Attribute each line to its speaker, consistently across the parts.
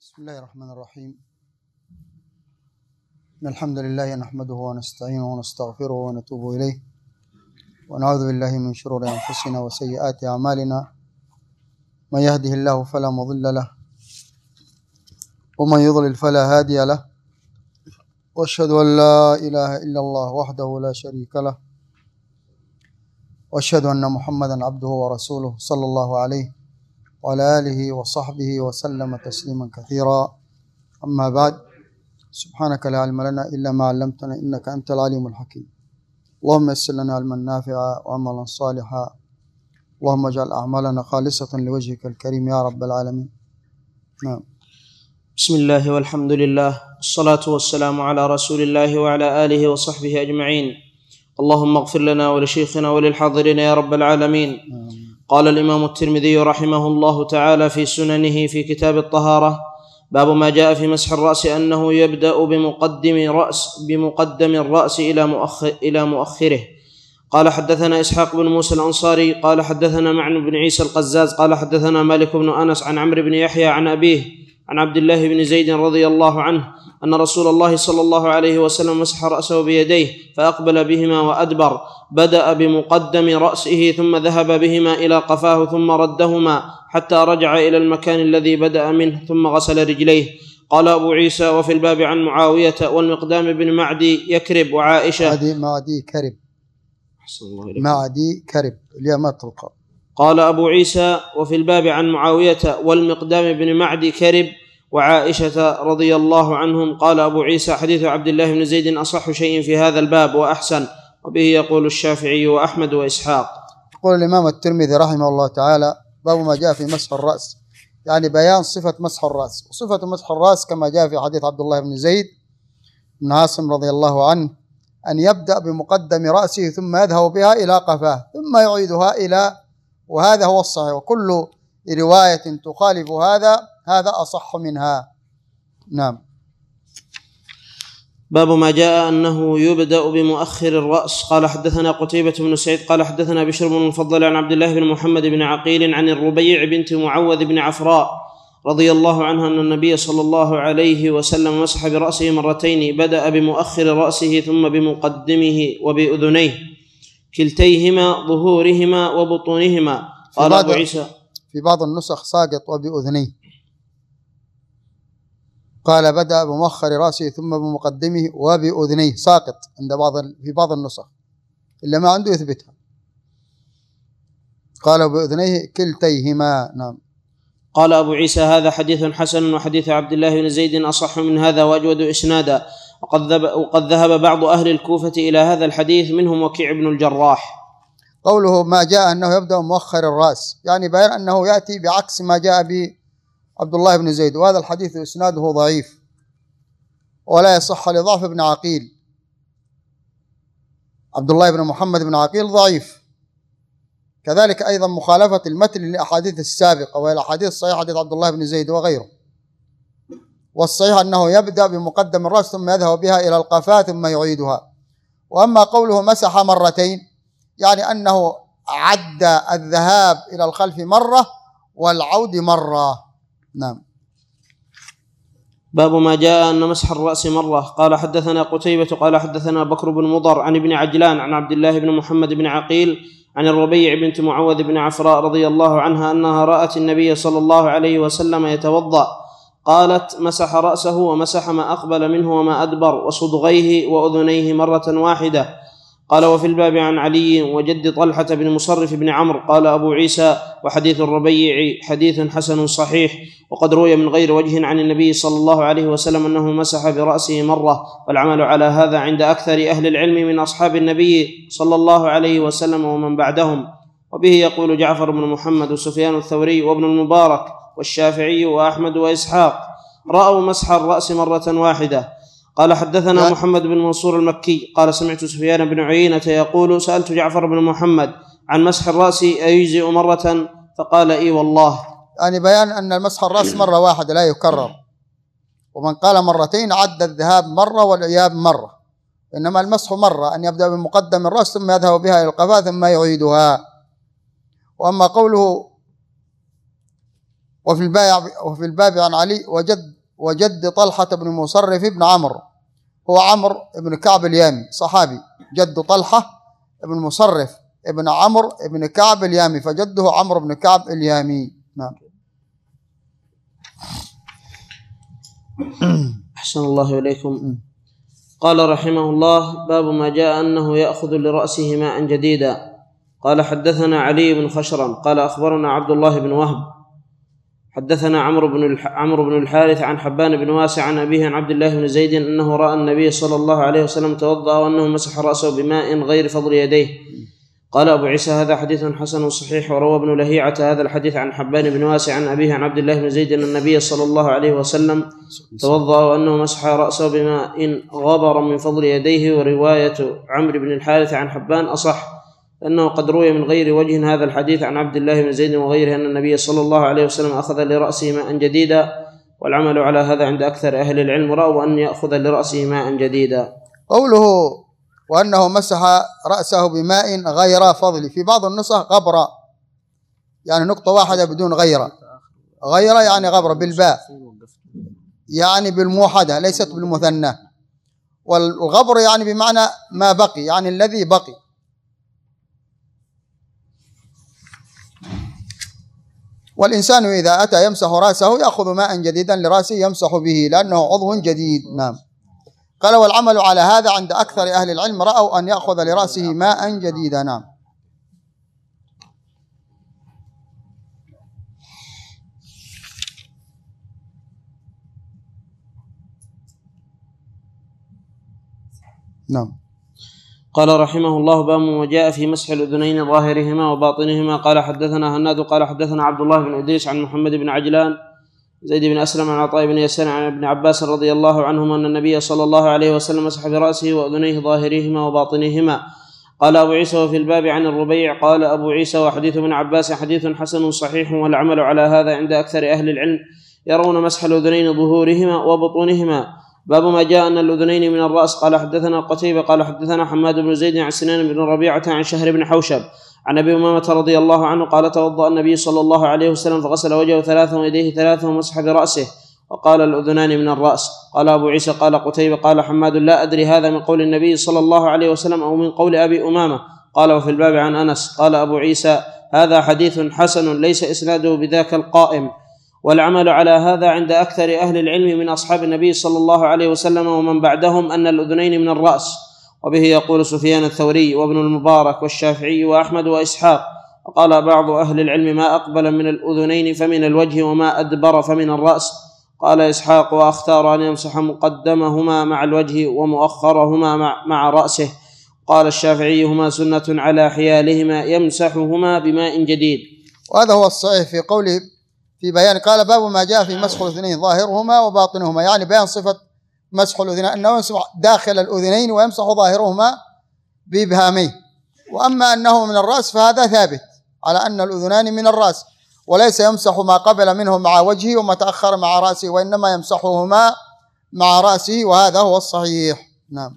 Speaker 1: بسم الله الرحمن الرحيم. إن الحمد لله نحمده ونستعينه ونستغفره ونتوب إليه ونعوذ بالله من شرور أنفسنا وسيئات أعمالنا، من يهده الله فلا مضل له ومن يضلل فلا هادي له، وأشهد أن لا إله إلا الله وحده لا شريك له، وأشهد أن محمدا عبده ورسوله صلى الله عليه وعلى آله وصحبه وسلم تسليما كثيرا. أما بعد، سبحانك لا علم لنا إلا ما علمتنا إنك أنت العليم الحكيم. اللهم يسر لنا علما نافعا وعملا صالحا، اللهم اجعل أعمالنا خالصة لوجهك الكريم يا رب العالمين. نعم.
Speaker 2: بسم الله والحمد لله والصلاة والسلام على رسول الله وعلى آله وصحبه أجمعين. اللهم اغفر لنا ولشيخنا وللحاضرين يا رب العالمين. قال الإمام الترمذي رحمه الله تعالى في سننه في كتاب الطهارة: باب ما جاء في مسح الرأس أنه يبدأ بمقدم الرأس إلى مؤخره. قال حدثنا إسحاق بن موسى الأنصاري قال حدثنا معن بن عيسى القزاز قال حدثنا مالك بن أنس عن عمرو بن يحيى عن أبيه عن عبد الله بن زيد رضي الله عنه أن رسول الله صلى الله عليه وسلم مسح رأسه بيديه فأقبل بهما وأدبر، بدأ بمقدم رأسه ثم ذهب بهما إلى قفاه ثم ردهما حتى رجع إلى المكان الذي بدأ منه ثم غسل رجليه. قال أبو عيسى: وفي الباب عن معاوية والمقدام بن معدي يكرب وعائشة.
Speaker 1: معدي كرب اليمات القاب.
Speaker 2: قال أبو عيسى: وفي الباب عن معاوية والمقدام بن معدي كرب وعائشة رضي الله عنهم. قال أبو عيسى: حديث عبد الله بن زيد أصح شيء في هذا الباب وأحسن، وبه يقول الشافعي وأحمد وإسحاق.
Speaker 1: يقول الإمام الترمذي رحمه الله تعالى: باب ما جاء في مسح الرأس، يعني بيان صفة مسح الرأس. وصفة مسح الرأس كما جاء في حديث عبد الله بن زيد بن عاصم رضي الله عنه أن يبدأ بمقدم رأسه ثم يذهب بها إلى قفاه ثم يعيدها إلى، وهذا هو الصحيح، وكل رواية تخالف هذا أصح منها. نعم.
Speaker 2: باب ما جاء أنه يبدأ بمؤخر الرأس. قال حدثنا قتيبة بن سعيد قال حدثنا بشر بن المفضل عن عبد الله بن محمد بن عقيل عن الربيع بنت معوذ بن عفراء رضي الله عنها أن النبي صلى الله عليه وسلم مسح برأسه مرتين، بدأ بمؤخر رأسه ثم بمقدمه وبأذنيه كلتيهما ظهورهما وبطونهما. قال أبو عيسى:
Speaker 1: في بعض النسخ ساقط وبأذنيه، قال بدأ بمؤخر رأسه ثم بمقدمه وبأذنيه، ساقط في بعض النسخ، إلا ما عنده يثبتها. قال بأذنيه كلتيهما. نعم.
Speaker 2: قال أبو عيسى: هذا حديث حسن، وحديث عبد الله بن زيد أصح من هذا وأجود إسنادا. وقد ذهب بعض أهل الكوفة إلى هذا الحديث، منهم وكيع بن الجراح.
Speaker 1: قوله ما جاء أنه يبدأ مؤخر الرأس، يعني بيان أنه يأتي بعكس ما جاء به عبد الله بن زيد، وهذا الحديث إسناده ضعيف ولا يصح لضعف ابن عقيل. عبد الله بن محمد بن عقيل ضعيف، كذلك أيضا مخالفة المتن للأحاديث السابقة وهي الأحاديث الصحيحة حديث عبد الله بن زيد وغيره. والصحيح أنه يبدأ بمقدم الرأس ثم يذهب بها إلى القفاة ثم يعيدها. وأما قوله مسح مرتين، يعني أنه عد الذهاب إلى الخلف مرة والعود مرة. نعم.
Speaker 2: باب ما جاء أن مسح الرأس مرة. قال حدثنا قتيبة قال حدثنا بكر بن مضر عن ابن عجلان عن عبد الله بن محمد بن عقيل عن الربيع بنت معوذ بن عفراء رضي الله عنها أنها رأت النبي صلى الله عليه وسلم يتوضأ، قالت: مسح رأسه ومسح ما أقبل منه وما أدبر وصدغيه وأذنيه مرة واحدة. قال: وفي الباب عن علي وجد طلحة بن مصرف بن عمرو. قال أبو عيسى: وحديث الربيع حديث حسن صحيح، وقد روي من غير وجه عن النبي صلى الله عليه وسلم أنه مسح برأسه مرة، والعمل على هذا عند أكثر أهل العلم من أصحاب النبي صلى الله عليه وسلم ومن بعدهم. وبه يقول جعفر بن محمد وسفيان الثوري وابن المبارك والشافعي وأحمد وإسحاق، رأوا مسح الرأس مرة واحدة. قال حدثنا محمد بن منصور المكي قال: سمعت سفيان بن عيينة يقول: سألت جعفر بن محمد عن مسح الرأس أيجزئ مرة؟ فقال: إي والله.
Speaker 1: يعني بيان أن المسح الرأس مرة واحدة لا يكرر، ومن قال مرتين عد الذهاب مرة والإياب مرة، إنما المسح مرة، أن يبدأ بمقدم الرأس ثم يذهب بها إلى القفاة ثم يعيدها. وأما قوله وفي الباب عن علي وجد طلحة بن مصرف بن عمرو، هو عمرو بن كعب اليامي صحابي، جد طلحة بن مصرف ابن عمرو بن كعب اليامي، فجده عمرو بن كعب اليامي. نعم.
Speaker 2: أحسن الله إليكم. قال رحمه الله: باب ما جاء أنه يأخذ لرأسه ماء جديدا. قال حدثنا علي بن خشرم قال أخبرنا عبد الله بن وهب حدثنا عمرو بن الحارث عن حبان بن واسع عن أبيه عن عبد الله بن زيد أنه رأى النبي صلى الله عليه وسلم توضأ وأنه مسح رأسه بماء غير فضل يديه. قال أبو عيسى: هذا حديث حسن صحيح. وروى ابن لهيعة هذا الحديث عن حبان بن واسع عن أبيه عن عبد الله بن زيد أن النبي صلى الله عليه وسلم توضأ وأنه مسح رأسه بماء غبر من فضل يديه. ورواية عمرو بن الحارث عن حبان أصح، لأنه قد روي من غير وجه هذا الحديث عن عبد الله بن زيد وغيره أن النبي صلى الله عليه وسلم أخذ لرأسه ماء جديدا، والعمل على هذا عند أكثر أهل العلم، رأوا أن يأخذ لرأسه ماء جديدا.
Speaker 1: قوله وأنه مسح رأسه بماء غير فضل، في بعض النسخ غبرة، يعني نقطة واحدة بدون غيرة، غيرة يعني غبرة بالباء، يعني بالموحدة ليست بالمثنى، والغبر يعني بمعنى ما بقي، يعني الذي بقي. والإنسان إذا أتى يمسح رأسه يأخذ ماء جديدا لرأسه يمسح به، لأنه عضو جديد. نعم. قال: والعمل على هذا عند أكثر أهل العلم، رأوا أن يأخذ لرأسه ماء جديدا. نعم. نعم.
Speaker 2: قال رحمه الله: باب ما جاء في مسح الأذنين ظاهرهما وباطنهما. قال حدثنا هناد قال حدثنا عبد الله بن إدريس عن محمد بن عجلان زيد بن أسلم عن عطاء بن يسار عن ابن عباس رضي الله عنهما أن النبي صلى الله عليه وسلم مسح برأسه وأذنيه ظاهرهما وباطنهما. قال أبو عيسى: وفي الباب عن الربيع. قال أبو عيسى: وحديث ابن عباس حديث حسن صحيح، والعمل على هذا عند أكثر أهل العلم، يرون مسح الأذنين ظهورهما وبطونهما. باب ما جاء أن الأذنين من الرأس. قال حدثنا قتيبة قال حدثنا حماد بن زيد عن سنان بن ربيعة عن شهر بن حوشب عن أبي أمامة رضي الله عنه قال: توضأ النبي صلى الله عليه وسلم فغسل وجهه ثلاثا ويديه ثلاثا ومسح برأسه، وقال: الأذنان من الرأس. قال أبو عيسى: قال قتيبة قال حماد: لا أدري هذا من قول النبي صلى الله عليه وسلم أو من قول أبي أمامة. قال: وفي الباب عن أنس. قال أبو عيسى: هذا حديث حسن ليس إسناده بذاك القائم، والعمل على هذا عند أكثر أهل العلم من أصحاب النبي صلى الله عليه وسلم ومن بعدهم أن الأذنين من الرأس. وبه يقول سفيان الثوري وابن المبارك والشافعي وأحمد وإسحاق. وقال بعض أهل العلم: ما أقبل من الأذنين فمن الوجه، وما أدبر فمن الرأس. قال إسحاق: وأختار أن يمسح مقدمهما مع الوجه ومؤخرهما مع رأسه. قال الشافعي: هما سنة على حيالهما يمسحهما بماء جديد.
Speaker 1: وهذا هو الصحيح في قوله في بيان. قال: باب ما جاء في مسح الأذنين ظاهرهما وباطنهما، يعني بيان صفة مسح الأذنين، أنه يمسح داخل الأذنين ويمسح ظاهرهما بإبهاميه. وأما أنه من الرأس فهذا ثابت على أن الأذنان من الرأس، وليس يمسح ما قبل منه مع وجهه وما تأخر مع رأسه، وإنما يمسحهما مع رأسه، وهذا هو الصحيح. نعم.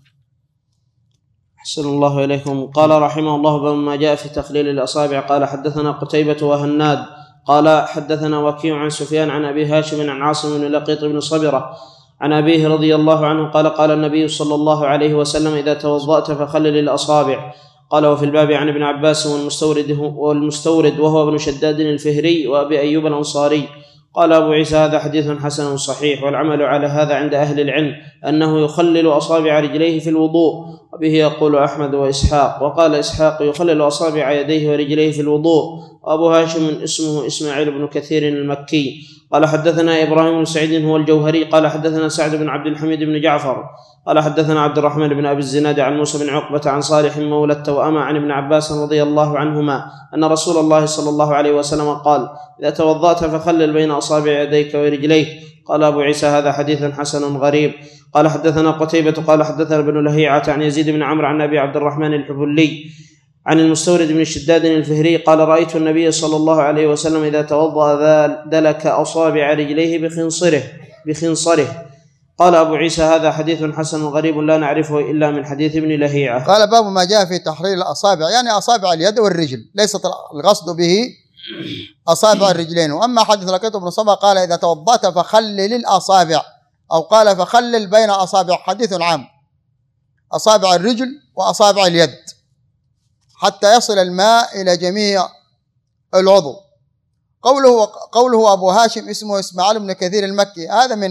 Speaker 2: أحسن الله إليكم. قال رحمه الله: باب ما جاء في تخليل الأصابع. قال حدثنا قتيبة وهناد قال حدثنا وكيع عن سفيان عن أبي هاشم عن عاصم بن لقيط بن صبرة عن أبيه رضي الله عنه قال: قال النبي صلى الله عليه وسلم: إذا توضأت فخلل الأصابع. قال: وفي الباب عن ابن عباس والمستورد وهو ابن شداد الفهري وأبي أيوب الأنصاري. قال أبو عيسى: هذا حديث حسن صحيح، والعمل على هذا عند أهل العلم، أنه يخلل أصابع رجليه في الوضوء. وبه يقول أحمد وإسحاق. وقال إسحاق: يخلل أصابع يديه ورجليه في الوضوء. وأبو هاشم اسمه إسماعيل بن كثير المكي. قال حدثنا إبراهيم بن سعيد هو الجوهري قال حدثنا سعد بن عبد الحميد بن جعفر قال حدثنا عبد الرحمن بن أبي الزناد عن موسى بن عقبة عن صالح مولى التوأمة عن ابن عباس رضي الله عنهما أن رسول الله صلى الله عليه وسلم قال: إذا توضأت فخلل بين أصابع يديك ورجليك. قال أبو عيسى: هذا حديث حسن غريب. قال حدثنا قتيبة قال حدثنا ابن لهيعة عن يزيد بن عمرو عن أبي عبد الرحمن الحبلي عن المستورد بن شداد الفهري قال: رأيت النبي صلى الله عليه وسلم إذا توضأ دلك أصابع رجليه بخنصره. قال أبو عيسى: هذا حديث حسن غريب لا نعرفه إلا من حديث ابن لهيعة.
Speaker 1: قال: باب ما جاء في تحرير الأصابع، يعني أصابع اليد والرجل، ليست القصد به أصابع الرجلين. وأما حديث لقيط بن صبا قال إذا توضأت فخلل الأصابع، أو قال فخلل بين أصابع، حديث عام، أصابع الرجل وأصابع اليد حتى يصل الماء إلى جميع العضو. قوله أبو هاشم اسمه إسماعيل بن كثير المكي، هذا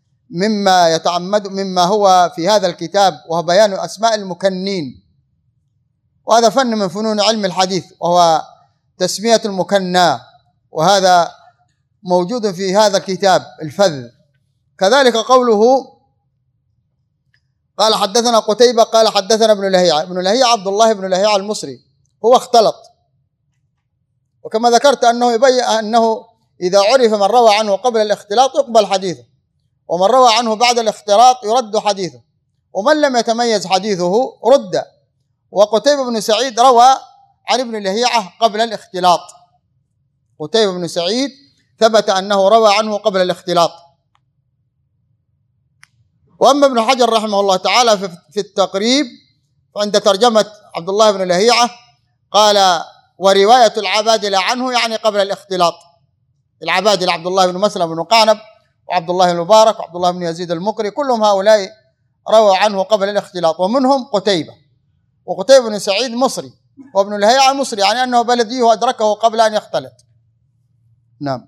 Speaker 1: مما هو في هذا الكتاب، وهو بيان أسماء المكنين، وهذا فن من فنون علم الحديث، وهو تسمية المكنى، وهذا موجود في هذا الكتاب الفذ. كذلك قوله قال حدثنا قتيبة قال حدثنا ابن لهيعة. ابن لهيعة عبد الله بن لهيعة المصري، هو اختلط، وكما ذكرت أنه يبين أنه إذا عرف من روى عنه قبل الاختلاط يقبل حديثه، ومن روى عنه بعد الاختلاط يرد حديثه، ومن لم يتميز حديثه رد. وقتيبة بن سعيد روى عن ابن لهيعة قبل الاختلاط، قتيبة بن سعيد ثبت أنه روى عنه قبل الاختلاط. وأما ابن حجر رحمه الله تعالى في التقريب عند ترجمة عبد الله بن لهيعة قال ورواية العبادلة عنه يعني قبل الاختلاط، العبادلة عبد الله بن مسلم بن قعنب وعبد الله المبارك وعبد الله بن يزيد المقري، كلهم هؤلاء رووا عنه قبل الاختلاط، ومنهم قتيبة. وقتيبة بن سعيد مصري، وابن لهيعة مصري، يعني أنه بلدي وأدركه قبل أن يختلط. نعم.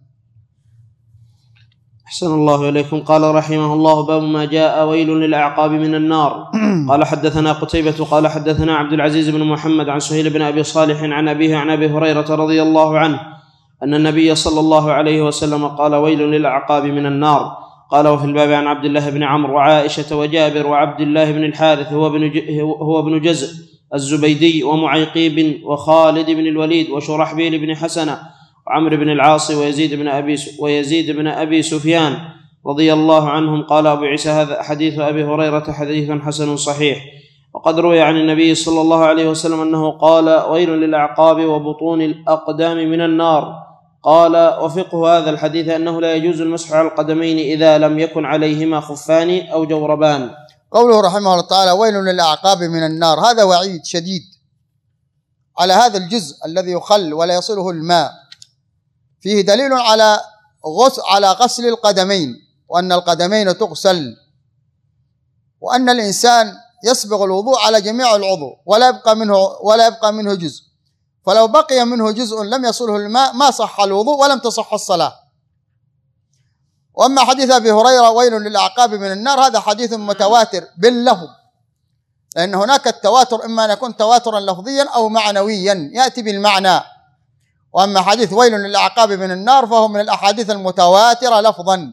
Speaker 2: أحسن الله إليكم. قال رحمه الله باب ما جاء ويل للأعقاب من النار. قال حدثنا قتيبة قال حدثنا عبد العزيز بن محمد عن سهيل بن أبي صالح عن أبيه عن أبي هريرة رضي الله عنه أن النبي صلى الله عليه وسلم قال ويل للأعقاب من النار. قال وفي الباب عن عبد الله بن عمرو وعائشة وجابر وعبد الله بن الحارث هو ابن جزء الزبيدي ومعيقيب وخالد بن الوليد وشرحبيل بن حسنة وعمرو بن العاص ويزيد بن أبي سفيان رضي الله عنهم. قال أبو عيسى هذا حديث أبي هريرة حديث حسن صحيح. وقد روي عن النبي صلى الله عليه وسلم أنه قال ويل للأعقاب وبطون الأقدام من النار. قال وفقه هذا الحديث أنه لا يجوز المسح على القدمين إذا لم يكن عليهما خفان أو جوربان.
Speaker 1: قوله رحمه الله تعالى ويل للأعقاب من النار، هذا وعيد شديد على هذا الجزء الذي يخل ولا يصله الماء، فيه دليل على غسل القدمين، وأن القدمين تغسل، وأن الإنسان يسبغ الوضوء على جميع العضو ولا يبقى منه جزء، فلو بقي منه جزء لم يصله الماء ما صح الوضوء ولم تصح الصلاة. وأما حديث أبي هريرة ويل للأعقاب من النار، هذا حديث متواتر باللفظ، لأن هناك التواتر إما أن يكون تواترا لفظيا أو معنويا يأتي بالمعنى. وأما حديث ويل للأعقاب من النار فهو من الأحاديث المتواترة لفظا.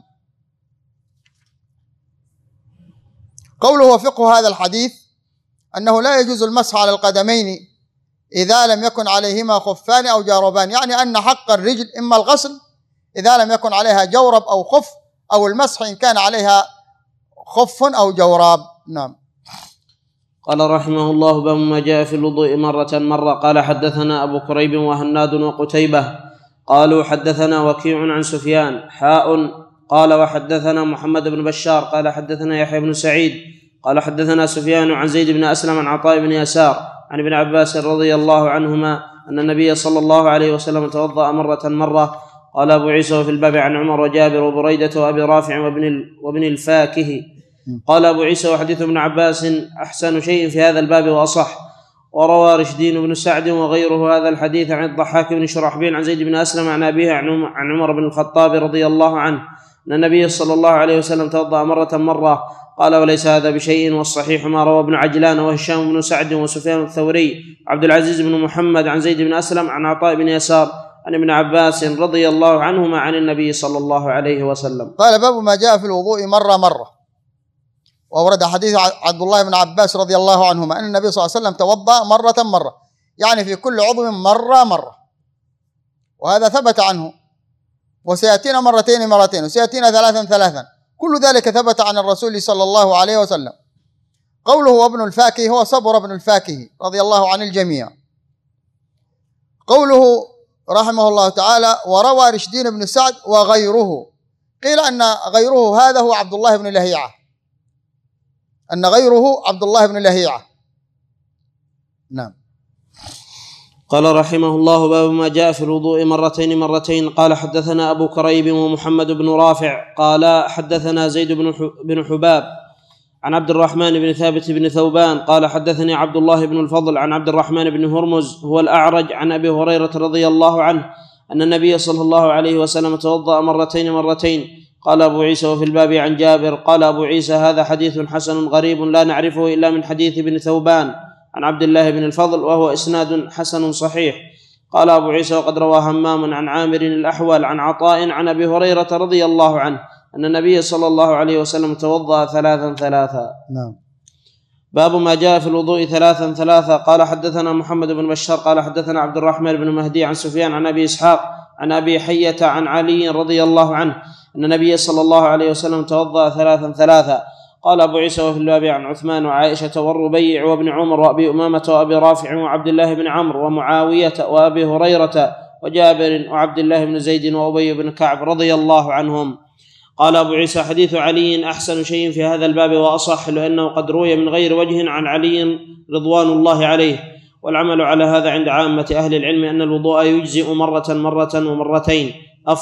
Speaker 1: قوله وفقه هذا الحديث أنه لا يجوز المسح على القدمين إذا لم يكن عليهما خفان أو جوربان، يعني أن حق الرجل إما الغسل إذا لم يكن عليها جورب أو خف، أو المسح إن كان عليها خف أو جوراب. نعم.
Speaker 2: قال رحمه الله باب ما جاء في الوضوء مرة. قال حدثنا أبو كريب وهناد وقتيبة قالوا حدثنا وكيع عن سفيان قال وحدثنا محمد بن بشار قال حدثنا يحيى بن سعيد قال حدثنا سفيان عن زيد بن أسلم عن عطاء بن يسار عن ابن عباس رضي الله عنهما أن النبي صلى الله عليه وسلم توضأ مرة. قال أبو عيسى وفي الباب عن عمر وجابر وبريدة وأبي رافع وابن الفاكه. قال أبو عيسى وحديث ابن عباس أحسن شيء في هذا الباب وأصح. وروى رشدين بن سعد وغيره هذا الحديث عن الضحاك بن شرحبيل عن زيد بن أسلم عن أبيه عن عمر بن الخطاب رضي الله عنه أن النبي صلى الله عليه وسلم توضأ مرة. قال وليس هذا بشيء، والصحيح ما روى ابن عجلان وهشام بن سعد وسفيان الثوري عبد العزيز بن محمد عن زيد بن أسلم عن عطاء بن يسار عن ابن عباس رضي الله عنهما عن النبي صلى الله عليه وسلم.
Speaker 1: قال باب ما جاء في الوضوء مرة. وورد حديث عبد الله بن عباس رضي الله عنهما أن النبي صلى الله عليه وسلم توضأ مرة، يعني في كل عضو مرة، وهذا ثبت عنه، وسيأتينا مرتين وسيأتينا ثلاثا، كل ذلك ثبت عن الرسول صلى الله عليه وسلم. قوله وابن الفاكه هو صبر بن الفاكه رضي الله عن الجميع. قوله رحمه الله تعالى وروى رشدين بن سعد وغيره، قيل أن غيره هذا هو عبد الله بن لهيعة، نعم.
Speaker 2: قال رحمه الله: باب ما جاء في الوضوء مرتين. قال حدثنا أبو كريب ومحمد بن رافع قال حدثنا زيد بن حباب عن عبد الرحمن بن ثابت بن ثوبان قال حدثني عبد الله بن الفضل عن عبد الرحمن بن هرمز هو الأعرج عن أبي هريرة رضي الله عنه أن النبي صلى الله عليه وسلم توضأ مرتين. قال أبو عيسى: وفي الباب عن جابر. قال أبو عيسى: هذا حديث حسن غريب لا نعرفه إلا من حديث ابن ثوبان عن عبد الله بن الفضل، وهو إسناد حسن صحيح. قال أبو عيسى: وقد روى همام عن عامر الأحول عن عطاء عن أبي هريرة رضي الله عنه أن النبي صلى الله عليه وسلم توضأ ثلاثا.
Speaker 1: نعم.
Speaker 2: باب ما جاء في الوضوء ثلاثا. قال حدثنا محمد بن بشار قال حدثنا عبد الرحمن بن مهدي عن سفيان عن أبي إسحاق عن أبي حية عن علي رضي الله عنه أن النبي صلى الله عليه وسلم توضأ ثلاثا. قال أبو عيسى: وفي الباب عن عثمان وعائشة والربيع وابن عمر وأبي أمامة وأبي رافع وعبد الله بن عمرو ومعاوية وأبي هريرة وجابر وعبد الله بن زيد وأبي بن كعب رضي الله عنهم. قال أبو عيسى: حديث علي أحسن شيء في هذا الباب وأصح، لأنه قد روي من غير وجه عن علي رضوان الله عليه. والعمل على هذا عند عامة أهل العلم أن الوضوء يجزئ مرة ومرتين،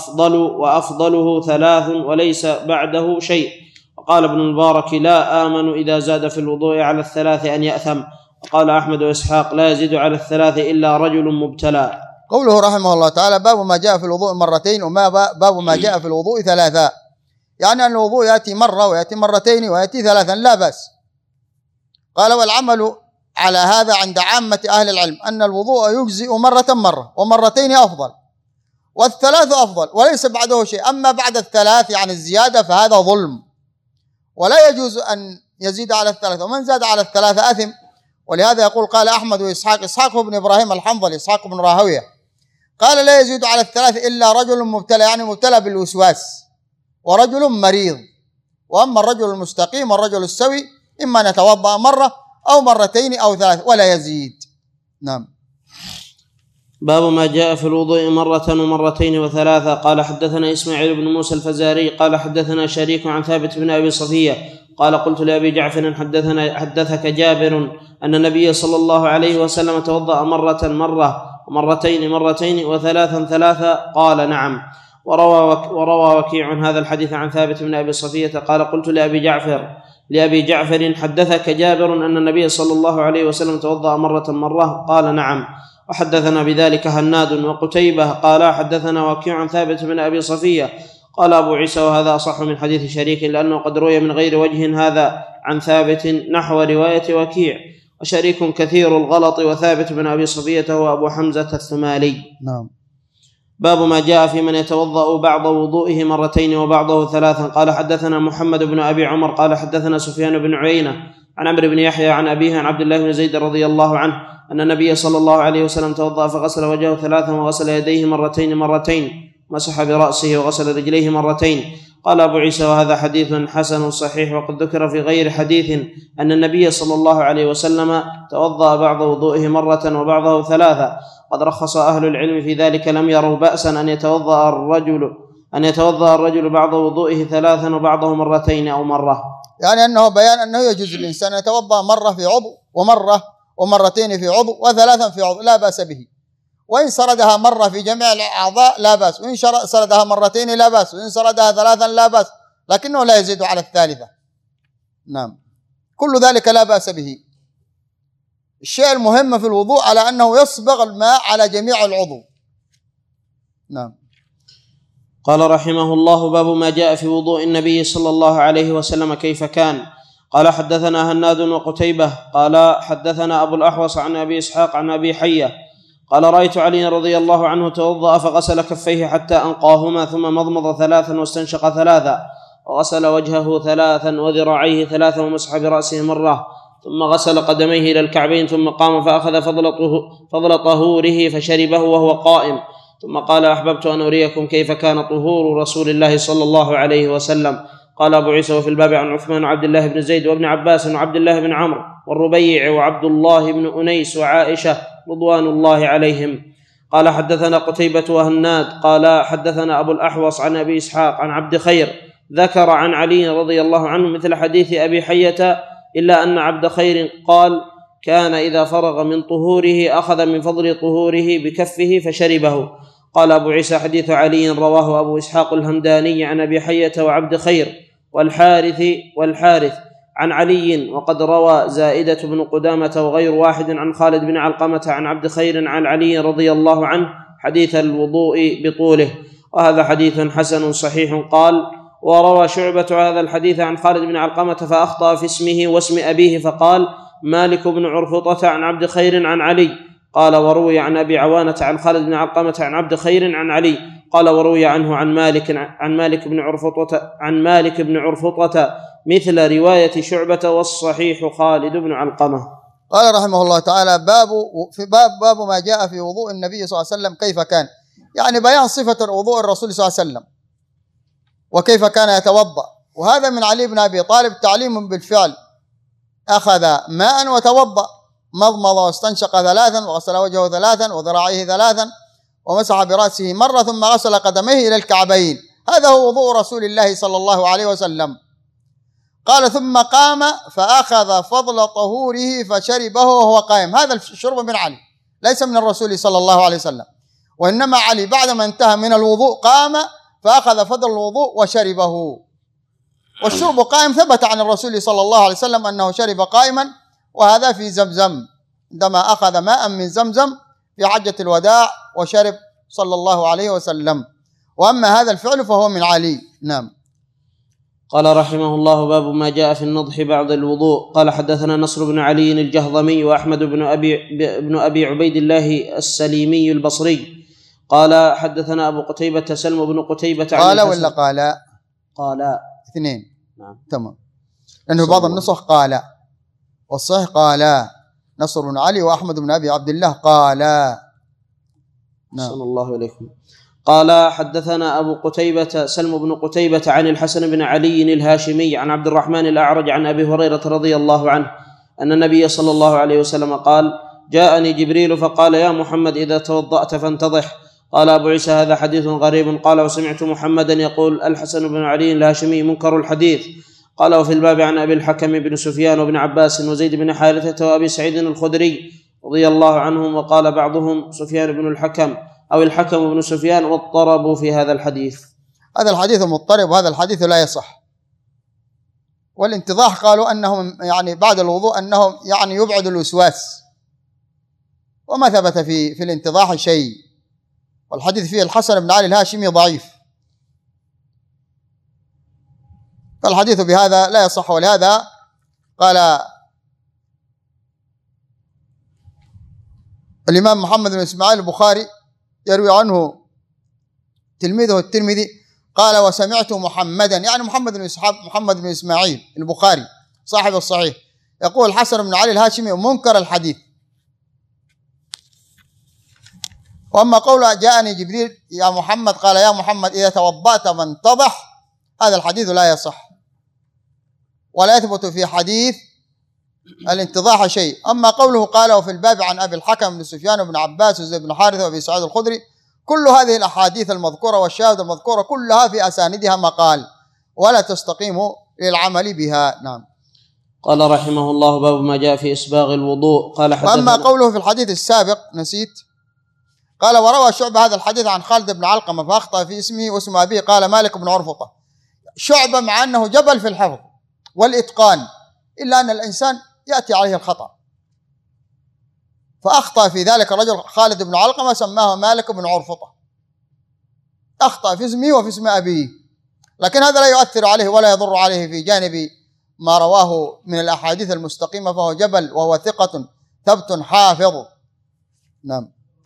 Speaker 2: وأفضله 3 وليس بعده شيء. وقال ابن المبارك: لا آمن إذا زاد في الوضوء على 3 أن يأثم. وقال أحمد وإسحاق: لا يزيد على 3 إلا رجل مبتلى.
Speaker 1: قوله رحمه الله تعالى: باب ما جاء في الوضوء مرتين، باب ما جاء في الوضوء 3، يعني أن الوضوء يأتي مرة ويأتي مرتين ويأتي 3 لا بأس. قال: والعمل على هذا عند عامة أهل العلم أن الوضوء يجزئ مرة ومرتين أفضل، وال3 أفضل وليس بعده شيء. أما بعد 3 يعني الزيادة فهذا ظلم، ولا يجوز أن يزيد على 3، ومن زاد على 3 أثم. ولهذا يقول: قال أحمد وإسحاق، إسحاق بن إبراهيم الحنظلي، إسحاق بن راهوية، قال: لا يزيد على 3 إلا رجل مبتلى، يعني مبتلى بالوسواس، ورجل مريض. وأما الرجل المستقيم والرجل السوي إما أن يتوضأ مرة أو مرتين أو 3 ولا يزيد. نعم.
Speaker 2: باب ما جاء في الوضوء مرة ومرتين و3. قال حدثنا إسماعيل بن موسى الفزاري قال حدثنا شريك عن ثابت بن أبي صفية قال: قلت لأبي جعفر: حدثك جابر أن النبي صلى الله عليه وسلم توضأ مرة ومرتين و3 قال: نعم. وروى وكيع هذا الحديث عن ثابت بن أبي صفية قال: قلت لأبي جعفر: حدثك جابر أن النبي صلى الله عليه وسلم توضأ مرة قال: نعم. وحدثنا بذلك هناد وقتيبة قال: حدثنا وكيع عن ثابت بن أبي صفية. قال أبو عيسى: وهذا أصح من حديث شريك، لأنه قد روي من غير وجه هذا عن ثابت نحو رواية وكيع. وشريك كثير الغلط، وثابت بن أبي صفية هو أبو حمزة الثمالي.
Speaker 1: نعم.
Speaker 2: باب ما جاء في من يتوضأ بعض وضوئه مرتين وبعضه 3. قال حدثنا محمد بن أبي عمر قال حدثنا سفيان بن عيينة عن عمرو بن يحيى عن أبيه عن عبد الله بن زيد رضي الله عنه أن النبي صلى الله عليه وسلم توضأ فغسل وجهه 3 وغسل يديه مرتين مسح برأسه وغسل رجليه مرتين. قال أبو عيسى: وهذا حديث حسن صحيح. وقد ذكر في غير حديث أن النبي صلى الله عليه وسلم توضأ بعض وضوئه مرة وبعضه 3. قد رخص أهل العلم في ذلك، لم يروا بأسا أن يتوضأ الرجل بعض وضوئه 3 وبعضه مرتين أو مرة،
Speaker 1: يعني أنه بيان أنه يجوز الإنسان يتوضأ مرة في عضو ومرة ومرتين في عضو و3 في عضو لا بأس به. وإن سردها مرة في جميع الأعضاء لا بأس، وإن سردها مرتين لا بأس، وإن سردها 3 لا بأس، لكنه لا يزيد على 3. نعم. كل ذلك لا بأس به. الشيء المهم في الوضوء على أنه يصبغ الماء على جميع العضو. نعم.
Speaker 2: قال رحمه الله: باب ما جاء في وضوء النبي صلى الله عليه وسلم كيف كان. قال حدثنا هناد وقتيبة قال حدثنا أبو الأحوص عن أبي إسحاق عن أبي حية قال: رأيت علي رضي الله عنه توضأ فغسل كفيه حتى أنقاهما، ثم مضمض 3 واستنشق 3 وغسل وجهه 3 وذراعيه 3 ومسح برأسه مرة، ثم غسل قدميه إلى الكعبين، ثم قام فأخذ فضل طهوره فشربه وهو قائم، ثم قال: أحببت أن أريكم كيف كان طهور رسول الله صلى الله عليه وسلم. قال أبو عيسى: وفي الباب عن عثمان وعبد الله بن زيد وابن عباس وعبد الله بن عمرو والربيع وعبد الله بن أنيس وعائشة رضوان الله عليهم. قال حدثنا قتيبة وهناد قال حدثنا أبو الأحوص عن أبي إسحاق عن عبد خير ذكر عن علي رضي الله عنه مثل حديث أبي حية، إلا أن عبد خير قال: كان إذا فرغ من طهوره أخذ من فضل طهوره بكفه فشربه. قال أبو عيسى حديث علي رواه أبو إسحاق الهمداني عن أبي حية وعبد خير والحارث عن علي، وقد روى زائدة بن قدامة وغير واحد عن خالد بن علقمة عن عبد خير عن علي رضي الله عنه حديث الوضوء بطوله، وهذا حديث حسن صحيح. قال: وروى شعبة هذا الحديث عن خالد بن علقمة فأخطأ في اسمه واسم أبيه فقال: مالك بن عرفطة عن عبد خير عن علي. قال: وروي عن أبي عوانة عن خالد بن علقمة عن عبد خير عن علي. قال: وروي عنه عن مالك بن عرفطة مثل رواية شعبة، والصحيح خالد بن علقمة.
Speaker 1: قال رحمه الله تعالى: باب ما جاء في وضوء النبي صلى الله عليه وسلم كيف كان، يعني بيان صفة وضوء الرسول صلى الله عليه وسلم وكيف كان يتوضأ. وهذا من علي بن أبي طالب تعليم بالفعل، أخذ ماء وتوضأ، مضمض واستنشق 3 وغسل وجهه 3 وذراعيه 3 ومسح برأسه مرة ثم غسل قدميه إلى الكعبين. هذا هو وضوء رسول الله صلى الله عليه وسلم. قال: ثم قام فأخذ فضل طهوره فشربه وهو قائم. هذا الشرب من علي ليس من الرسول صلى الله عليه وسلم، وإنما علي بعدما انتهى من الوضوء قام فأخذ فضل الوضوء وشربه. والشرب قائم ثبت عن الرسول صلى الله عليه وسلم أنه شرب قائما، وهذا في زمزم عندما أخذ ماء من زمزم في حجة الوداع وشرب صلى الله عليه وسلم. وأما هذا الفعل فهو من علي. نعم.
Speaker 2: قال رحمه الله: باب ما جاء في النضح بعد الوضوء. قال: حدثنا نصر بن علي الجهضمي وأحمد بن أبي عبيد الله السليمي البصري قال: حدثنا أبو قتيبة سلم بن قتيبة
Speaker 1: قال ولا قال؟
Speaker 2: قال
Speaker 1: 2.
Speaker 2: نعم.
Speaker 1: تمام، لأنه بعض النسخ قال، والصحيح قال نصر بن علي وأحمد بن أبي عبد الله قال.
Speaker 2: نعم. صلى الله عليكم. قال: حدثنا أبو قتيبة سلم بن قتيبة عن الحسن بن علي الهاشمي عن عبد الرحمن الأعرج عن أبي هريرة رضي الله عنه أن النبي صلى الله عليه وسلم قال: جاءني جبريل فقال: يا محمد إذا توضأت فانتضح. قال أبو عيسى: هذا حديث غريب. قال: وسمعت محمدا يقول: الحسن بن علي الهاشمي منكر الحديث. قال: وفي الباب عن أبي الحكم بن سفيان وابن عباس وزيد بن حارثة وأبي سعيد الخدري رضي الله عنهم. وقال بعضهم سفيان بن الحكم أو الحكم بن سفيان، واضطربوا في هذا الحديث.
Speaker 1: هذا الحديث مضطرب، وهذا الحديث لا يصح. والانتضاح قالوا أنهم يعني بعد الوضوء أنهم يعني يبعد الوسواس، وما ثبت في الانتضاح شيء. والحديث فيه الحسن بن علي الهاشمي ضعيف، فالحديث بهذا لا يصح. ولهذا قال الإمام محمد بن إسماعيل البخاري يروي عنه تلميذه الترمذي قال: وسمعت محمدا، يعني محمد بن إسماعيل البخاري صاحب الصحيح، يقول: الحسن بن علي الهاشمي منكر الحديث. وأما قول جاءني جبريل يا محمد، قال: يا محمد إذا توضأت فانتضح، هذا الحديث لا يصح، ولا يثبت في حديث الانتضاح شيء. أما قوله قال: وفي الباب عن أبي الحكم بن سفيان وابن عباس وزيد بن حارثة وأبي سعيد الخدري، كل هذه الأحاديث المذكورة والشاهد المذكورة كلها في أساندها مقال ولا تستقيم للعمل بها. نعم.
Speaker 2: قال رحمه الله: باب ما جاء في إسباغ الوضوء. قال:
Speaker 1: وأما قوله في الحديث السابق نسيت، قال: وروى شعبة هذا الحديث عن خالد بن علقمة فأخطأ في اسمه واسم أبيه، قال مالك بن عرفطة. شعبة مع أنه جبل في الحفظ والإتقان، إلا أن الإنسان يأتي عليه الخطأ، فأخطأ في ذلك الرجل خالد بن علقمة سماه مالك بن عرفطة، أخطأ في اسمه وفي اسم أبيه، لكن هذا لا يؤثر عليه ولا يضر عليه في جانب ما رواه من الأحاديث المستقيمة، فهو جبل وهو ثقة ثبت حافظ. نعم.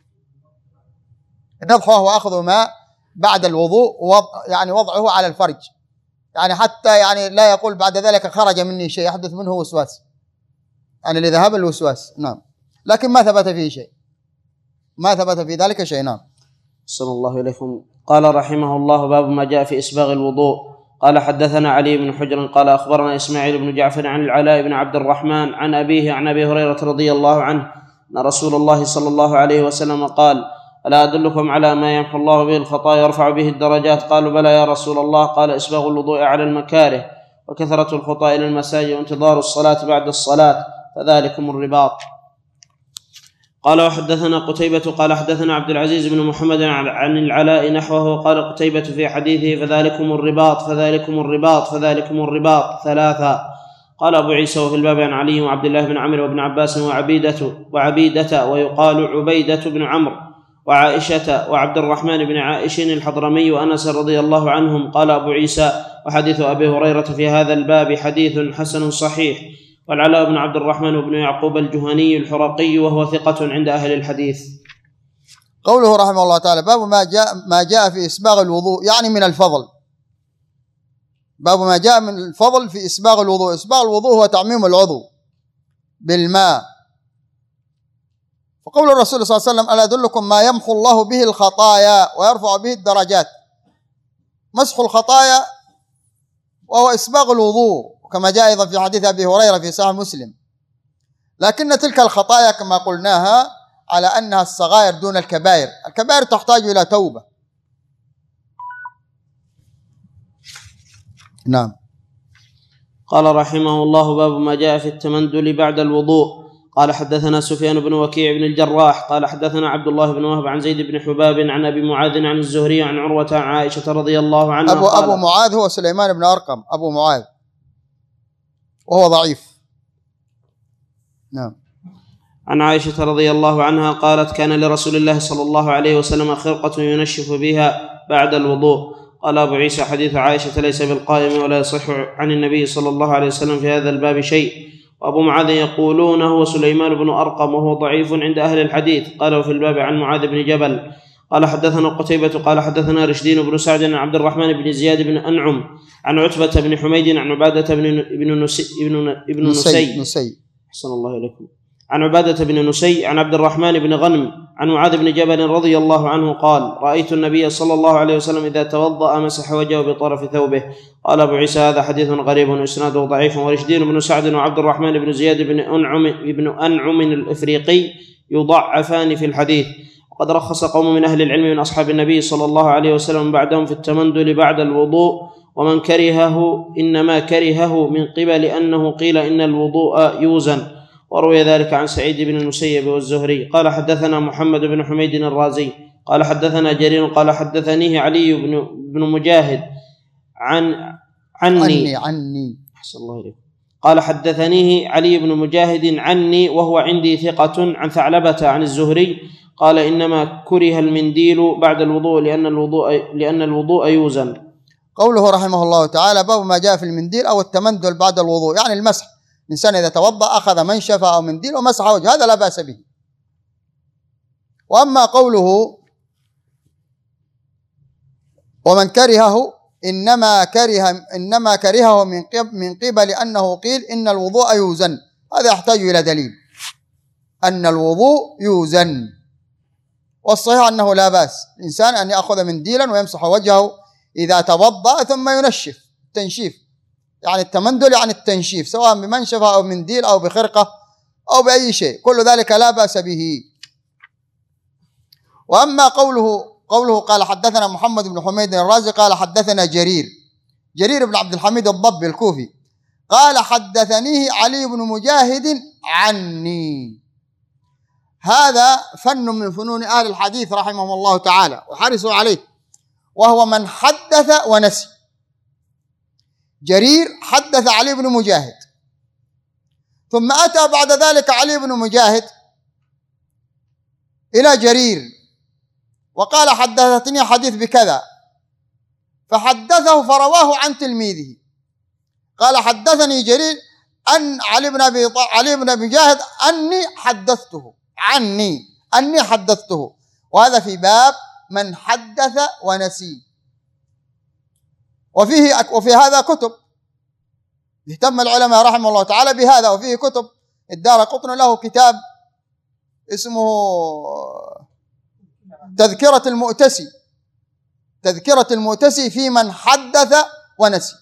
Speaker 1: النضح هو أخذ ماء بعد الوضوء يعني وضعه على الفرج، يعني حتى يعني لا يقول بعد ذلك خرج مني شيء، يحدث منه وسواس، يعني لذهاب الوسواس. نعم. لكن ما ثبت فيه شيء، ما ثبت في ذلك شيء. نعم.
Speaker 2: صلى الله عليكم. قال رحمه الله: باب ما جاء في إسباغ الوضوء. قال: حدثنا علي بن حجر قال: أخبرنا إسماعيل بن جعفر عن العلاء بن عبد الرحمن عن أبيه عن أبي هريرة رضي الله عنه أن رسول الله صلى الله عليه وسلم قال: ألا أدلكم على ما يمحو الله به الخطايا ويرفع به الدرجات؟ قالوا: بلى يا رسول الله. قال: إسباغ الوضوء على المكاره، وكثرة الخطى إلى المساجد، وانتظار الصلاة بعد الصلاة، فذلكم الرباط. قال وحدثنا قتيبة قال حدثنا عبد العزيز بن محمد عن العلاء نحوه قال قتيبة في حديثه فذلكم الرباط فذلكم الرباط فذلكم الرباط ثلاثا. قال أبو عيسى وفي الباب عن علي وعبد الله بن عمرو وابن عباس وعبيدة ويقال عبيدة بن عمرو وعائشة وعبد الرحمن بن عائش الحضرمي وأنس رضي الله عنهم. قال أبو عيسى وحديث أبي هريرة في هذا الباب حديث حسن صحيح. والعلاء بن عبد الرحمن بن يعقوب الجهني الحرقي وهو ثقة عند أهل الحديث.
Speaker 1: قوله رحمه الله تعالى باب ما جاء في إسباغ الوضوء يعني من الفضل. باب ما جاء من الفضل في إسباغ الوضوء. إسباغ الوضوء هو تعميم العضو بالماء. فقول الرسول صلى الله عليه وسلم ألا أدلكم ما يمحو الله به الخطايا ويرفع به الدرجات. مسح الخطايا وهو إسباغ الوضوء كما جاء أيضا في حديث أبي هريرة في صحيح مسلم. لكن تلك الخطايا كما قلناها على أنها الصغائر دون الكبائر. الكبائر تحتاج إلى توبة. نعم.
Speaker 2: قال رحمه الله باب ما جاء في التمندل بعد الوضوء. قال حدثنا سفيان بن وكيع بن الجراح قال حدثنا عبد الله بن وهب عن زيد بن حباب عن أبي معاذ عن الزهري عن عروة عن عائشة رضي الله عنها.
Speaker 1: أبو معاذ هو سليمان بن أرقم أبو معاذ وهو ضعيف. نعم.
Speaker 2: عن عائشة رضي الله عنها قالت كان لرسول الله صلى الله عليه وسلم خرقة ينشف بها بعد الوضوء. قال أبو عيسى حديث عائشة ليس بالقائم ولا يصح عن النبي صلى الله عليه وسلم في هذا الباب شيء. وأبو معاذ يقولون هو سليمان بن أرقم وهو ضعيف عند أهل الحديث. قالوا في الباب عن معاذ بن جبل. قال حدثنا قتيبة قال حدثنا رشدين بن سعد عن عبد الرحمن بن زياد بن أنعم عن عتبة بن حميد عن عبادة بن نسي أحسن الله إليكم عن عبادة بن نسي عن عبد الرحمن بن غنم عن معاذ بن جبل رضي الله عنه قال رأيت النبي صلى الله عليه وسلم إذا توضأ مسح وجهه بطرف ثوبه. قال أبو عيسى هذا حديث غريب إسناده ضعيف. ورشدين بن سعد وعبد الرحمن بن زياد بن أنعم الإفريقي يضعفان في الحديث. وقد رخص قوم من أهل العلم من أصحاب النبي صلى الله عليه وسلم بعدهم في التمندل بعد الوضوء. ومن كرهه إنما كرهه من قبل أنه قيل إن الوضوء يوزن. وروي ذلك عن سعيد بن المسيب والزهري. قال حدثنا محمد بن حميد الرازي قال حدثنا جرير قال حدثنيه علي بن مجاهد عني أحسن الله إليك. قال حدثنيه علي بن مجاهد عني وهو عندي ثقة عن ثعلبة عن الزهري قال إنما كره المنديل بعد الوضوء لأن الوضوء يوزن.
Speaker 1: قوله رحمه الله تعالى باب ما جاء في المنديل أو التمندل بعد الوضوء يعني المسح. الإنسان إذا توضأ أخذ منشفة أو منديل ومسح وجهه هذا لا بأس به. وأما قوله ومن كرهه إنما كرهه من قبل أنه قيل إن الوضوء يوزن هذا يحتاج إلى دليل أن الوضوء يوزن. والصحيح أنه لا بأس الإنسان أن يأخذ منديلا ويمسح وجهه إذا توضأ ثم ينشف تنشيف يعني التمندل يعني التنشيف سواء بمنشفة أو منديل أو بخرقة أو بأي شيء كل ذلك لا بأس به. وأما قوله قال حدثنا محمد بن حميد الرازي قال حدثنا جرير بن عبد الحميد الضبي الكوفي قال حدثنيه علي بن مجاهد عني. هذا فن من فنون أهل الحديث رحمهم الله تعالى وحرصوا عليه وهو من حدث ونسي. جرير حدث علي بن مجاهد ثم أتى بعد ذلك علي بن مجاهد إلى جرير وقال حدثتني حديث بكذا فحدثه فرواه عن تلميذه. قال حدثني جرير أن علي بن مجاهد أني حدثته وهذا في باب من حدث ونسي. وفي هذا كتب اهتم العلماء رحمه الله تعالى بهذا وفيه كتب. الدارقطني له كتاب اسمه تذكرة المؤتسي في من حدث ونسي.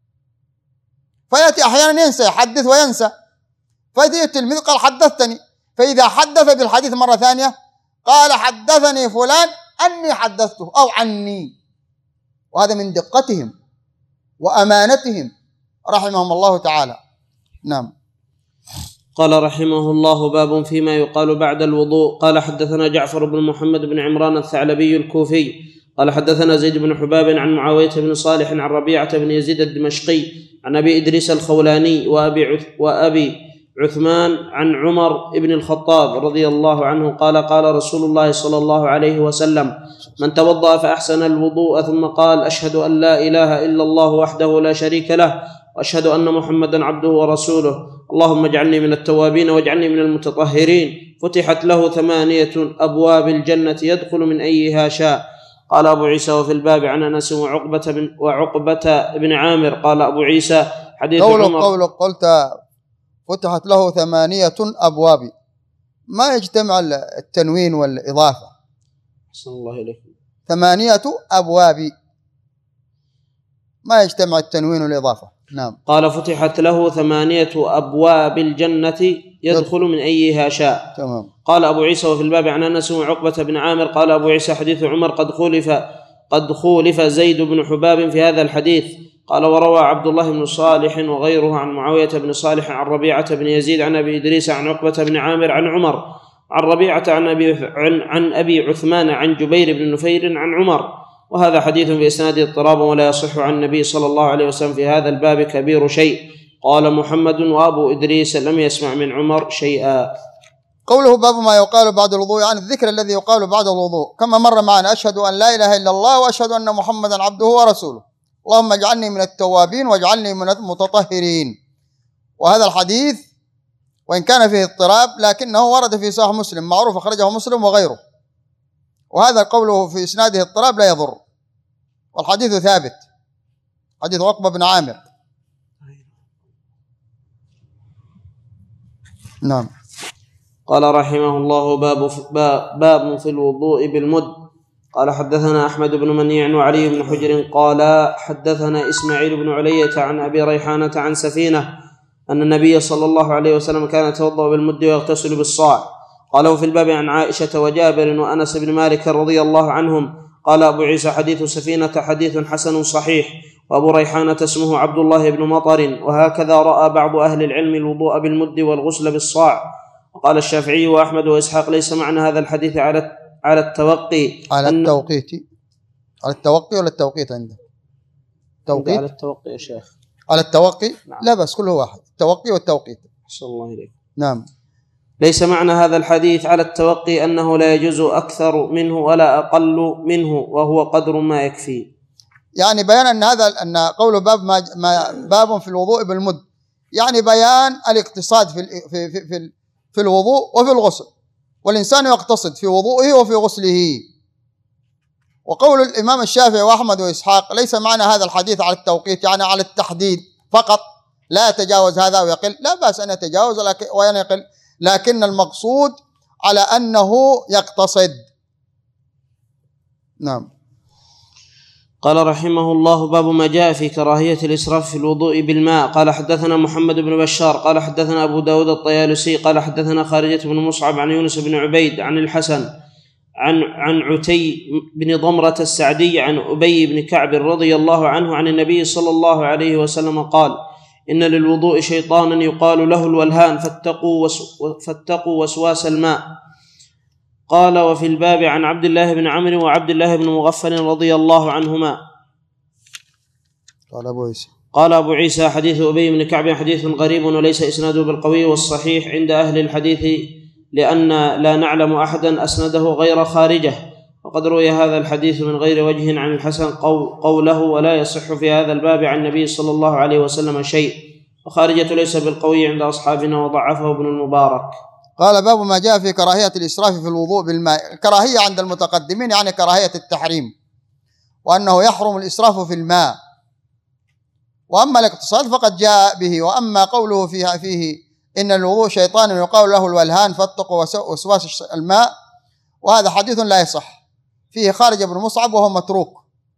Speaker 1: فيأتي أحيانا ينسى يحدث وينسى فيأتي التلميذ قال حدثتني فإذا حدث بالحديث مرة ثانية قال حدثني فلان أني حدثته أو عني. وهذا من دقتهم وأمانتهم رحمهم الله تعالى. نعم.
Speaker 2: قال رحمه الله: باب فيما يقال بعد الوضوء. قال حدثنا جعفر بن محمد بن عمران الثعلبي الكوفي قال حدثنا زيد بن حباب عن معاوية بن صالح عن ربيعة بن يزيد الدمشقي عن أبي إدريس الخولاني وأبي عثمان عن عمر بن الخطاب رضي الله عنه قال: قال رسول الله صلى الله عليه وسلم: من توضأ فأحسن الوضوء ثم قال: أشهد أن لا إله إلا الله وحده لا شريك له وأشهد أن محمدا عبده ورسوله اللهم اجعلني من التوابين واجعلني من المتطهرين، فتحت له 8 أبواب الجنة يدخل من أيها شاء. قال أبو عيسى: وفي الباب عن أنس وعقبة بن عامر. قال أبو عيسى: حديث عمر.
Speaker 1: قلت فتحت له 8 أبواب، ما يجتمع التنوين والإضافة.
Speaker 2: أحسن الله إليكم.
Speaker 1: 8 أبواب ما يجتمع التنوين والإضافة. نعم.
Speaker 2: قال: فتحت له 8 أبواب الجنة يدخل من أيها شاء.
Speaker 1: تمام.
Speaker 2: قال أبو عيسى: وفي الباب عن أنس وعقبة بن عامر. قال أبو عيسى: حديث عمر قد خولف زيد بن حباب في هذا الحديث. قال: وروى عبد الله بن صالح وغيره عن معاوية بن صالح عن ربيعة بن يزيد عن أبي إدريس عن عقبة بن عامر عن عمر عن ربيعة عن أبي عثمان عن جبير بن نفير عن عمر. وهذا حديث بإسناده اضطراب ولا يصح عن النبي صلى الله عليه وسلم في هذا الباب كبير شيء. قال محمد: وأبو إدريس لم يسمع من عمر شيئا.
Speaker 1: قوله باب ما يقال بعد الوضوء، يعني الذكر الذي يقال بعد الوضوء كما مر معنا: أشهد أن لا إله إلا الله وأشهد أن محمدا عبده ورسوله اللهم اجعلني من التوابين واجعلني من المتطهرين. وهذا الحديث وإن كان فيه اضطراب لكنه ورد في صحيح مسلم، معروف أخرجه مسلم وغيره، وهذا قوله في إسناده اضطراب لا يضر، والحديث ثابت، حديث عقبة بن عامر. نعم.
Speaker 2: قال رحمه الله: باب في الوضوء بالمد. قال حدثنا أحمد بن منيع وعلي بن حجر قال حدثنا إسماعيل بن علية عن أبي ريحانة عن سفينة أن النبي صلى الله عليه وسلم كان يتوضأ بالمد ويغتسل بالصاع. قال: وفي الباب عن عائشة وجابر وأنس بن مالك رضي الله عنهم. قال أبو عيسى: حديث سفينة حديث حسن صحيح، وأبو ريحانة اسمه عبد الله بن مطر، وهكذا رأى بعض أهل العلم الوضوء بالمد والغسل بالصاع. وقال الشافعي وأحمد وإسحاق: ليس معنى هذا الحديث على التوقي.
Speaker 1: على التوقيت. على التوقي ولا التوقيت عنده؟
Speaker 2: توقيت. على التوقي يا شيخ.
Speaker 1: على التوقي؟
Speaker 2: نعم.
Speaker 1: لا بس كله واحد، التوقي والتوقيت.
Speaker 2: أحسن الله إليك.
Speaker 1: نعم.
Speaker 2: ليس معنى هذا الحديث على التوقي أنه لا يجوز أكثر منه ولا أقل منه، وهو قدر ما يكفي.
Speaker 1: يعني بيان أن قول باب في الوضوء بالمد، يعني بيان الاقتصاد في الوضوء وفي الغسل، والإنسان يقتصد في وضوءه وفي غسله. وقول الإمام الشافعي وأحمد وإسحاق: ليس معنى هذا الحديث على التوقيت، يعني على التحديد فقط، لا يتجاوز هذا ويقل، لا بأس أن يتجاوز وأن يقل، لكن المقصود على أنه يقتصد. نعم.
Speaker 2: قال رحمه الله: باب ما جاء في كراهية الإسراف في الوضوء بالماء. قال حدثنا محمد بن بشار قال حدثنا أبو داود الطيالسي قال حدثنا خارجة بن مصعب عن يونس بن عبيد عن الحسن عن عتي بن ضمرة السعدي عن أبي بن كعب رضي الله عنه عن النبي صلى الله عليه وسلم قال: إن للوضوء شيطانا يقال له الولهان فاتقوا وسواس الماء. قال: وفي الباب عن عبد الله بن عمرو وعبد الله بن مغفل رضي الله عنهما. قال أبو عيسى: حديث أبي بن كعب حديث غريب وليس إسناده بالقوي، والصحيح عند أهل الحديث لأن لا نعلم أحدا أسنده غير خارجه، وقد روي هذا الحديث من غير وجه عن الحسن قوله: ولا يصح في هذا الباب عن النبي صلى الله عليه وسلم شيء، وخارجة ليس بالقوي عند أصحابنا وضعفه ابن المبارك.
Speaker 1: قال: باب ما جاء في كراهية الإسراف في الوضوء بالماء. الكراهية عند المتقدمين يعني كراهية التحريم، وأنه يحرم الإسراف في الماء. وأما الاقتصاد فقد جاء به. وأما قوله فيه إن الوضوء شيطان يقال له الولهان فاتقوا وسواس الماء، وهذا حديث لا يصح، فيه خارج بن مصعب وهو متروك.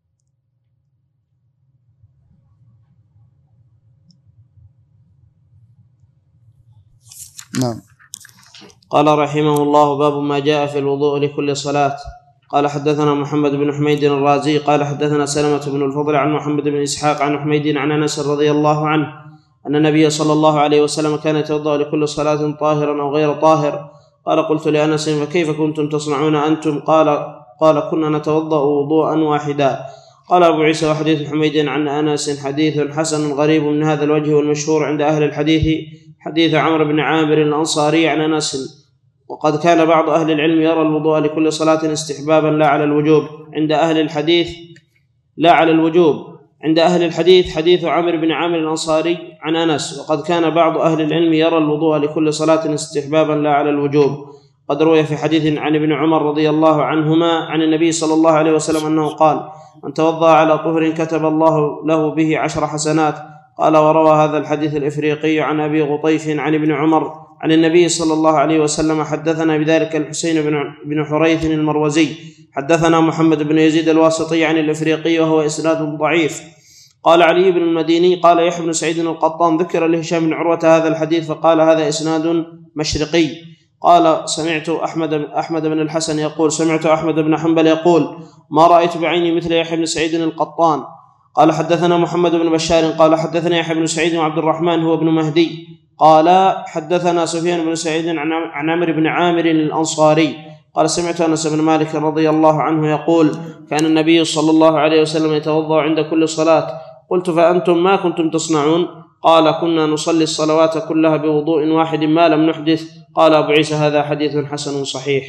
Speaker 1: نعم.
Speaker 2: قال رحمه الله: باب ما جاء في الوضوء لكل صلاة. قال حدثنا محمد بن حميد الرازي قال حدثنا سلمة بن الفضل عن محمد بن إسحاق عن حميد عن أنس رضي الله عنه أن النبي صلى الله عليه وسلم كان يتوضأ لكل صلاة طاهرا أو غير طاهر. قال: قلت لأنس: فكيف كنتم تصنعون أنتم؟ قال: كنا نتوضأ وضوءا واحدا. قال أبو عيسى: وحديث حميد عن أنس حديث حسن غريب من هذا الوجه، والمشهور عند أهل الحديث حديث عمرو بن عامر الأنصاري عن أنس. وقد كان بعض أهل العلم يرى الوضوء لكل صلاة استحبابا لا على الوجوب. عند أهل الحديث لا على الوجوب. عند أهل الحديث حديث عمرو بن عامر الأنصاري عن أنس. وقد كان بعض أهل العلم يرى الوضوء لكل صلاة استحبابا لا على الوجوب. قد روي في حديث عن ابن عمر رضي الله عنهما عن النبي صلى الله عليه وسلم أنه قال: من توضأ على طهر كتب الله له به 10 حسنات. قال: وروى هذا الحديث الإفريقي عن أبي غطيف عن ابن عمر عن النبي صلى الله عليه وسلم. حدثنا بذلك الحسين بن حريث المروزي. حدثنا محمد بن يزيد الواسطي عن الإفريقي وهو إسناد ضعيف. قال علي بن المديني: قال يحيى بن سعيد القطان: ذكر لهشام بن عروة هذا الحديث فقال: هذا إسناد مشرقي. قال: سمعت أحمد بن الحسن يقول: سمعت أحمد بن حنبل يقول: ما رأيت بعيني مثل يحيى بن سعيد القطان. قال: حدثنا محمد بن بشار قال: حدثنا يحيى بن سعيد وعبد الرحمن هو ابن مهدي قال: حدثنا سفيان بن سعيد عن عمرو بن عامر الأنصاري قال: سمعت أنس بن مالك رضي الله عنه يقول: كان النبي صلى الله عليه وسلم يتوضأ عند كل صلاة. قلت: فأنتم ما كنتم تصنعون؟ قال: كنا نصلي الصلوات كلها بوضوء واحد ما لم نحدث. قال أبو عيسى: هذا حديث حسن صحيح.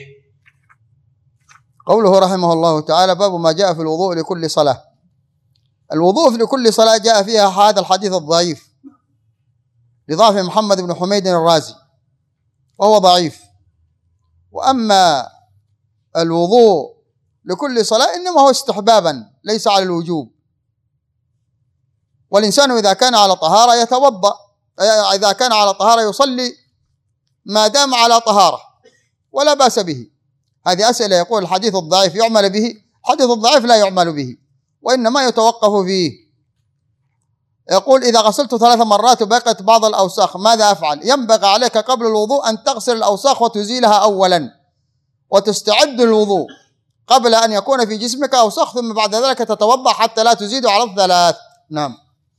Speaker 1: قوله رحمه الله تعالى: باب ما جاء في الوضوء لكل صلاة. الوضوء لكل صلاة جاء فيها هذا الحديث الضعيف لضعف محمد بن حميد الرازي وهو ضعيف. وأما الوضوء لكل صلاة إنما هو استحبابا ليس على الوجوب. والإنسان إذا كان على طهارة يتوضأ، إذا كان على طهارة يصلي ما دام على طهارة ولا بأس به. هذه أسئلة يقول الحديث الضعيف يعمل به، الحديث الضعيف لا يعمل به وإنما يتوقف فيه. يقول: إذا غسلت 3 مرات وبقت بعض الأوساخ ماذا أفعل؟ ينبغي عليك قبل الوضوء أن تغسل الأوساخ وتزيلها أولا وتستعد للوضوء قبل أن يكون في جسمك أوساخ، ثم بعد ذلك تتوضأ حتى لا تزيد على 3. نعم.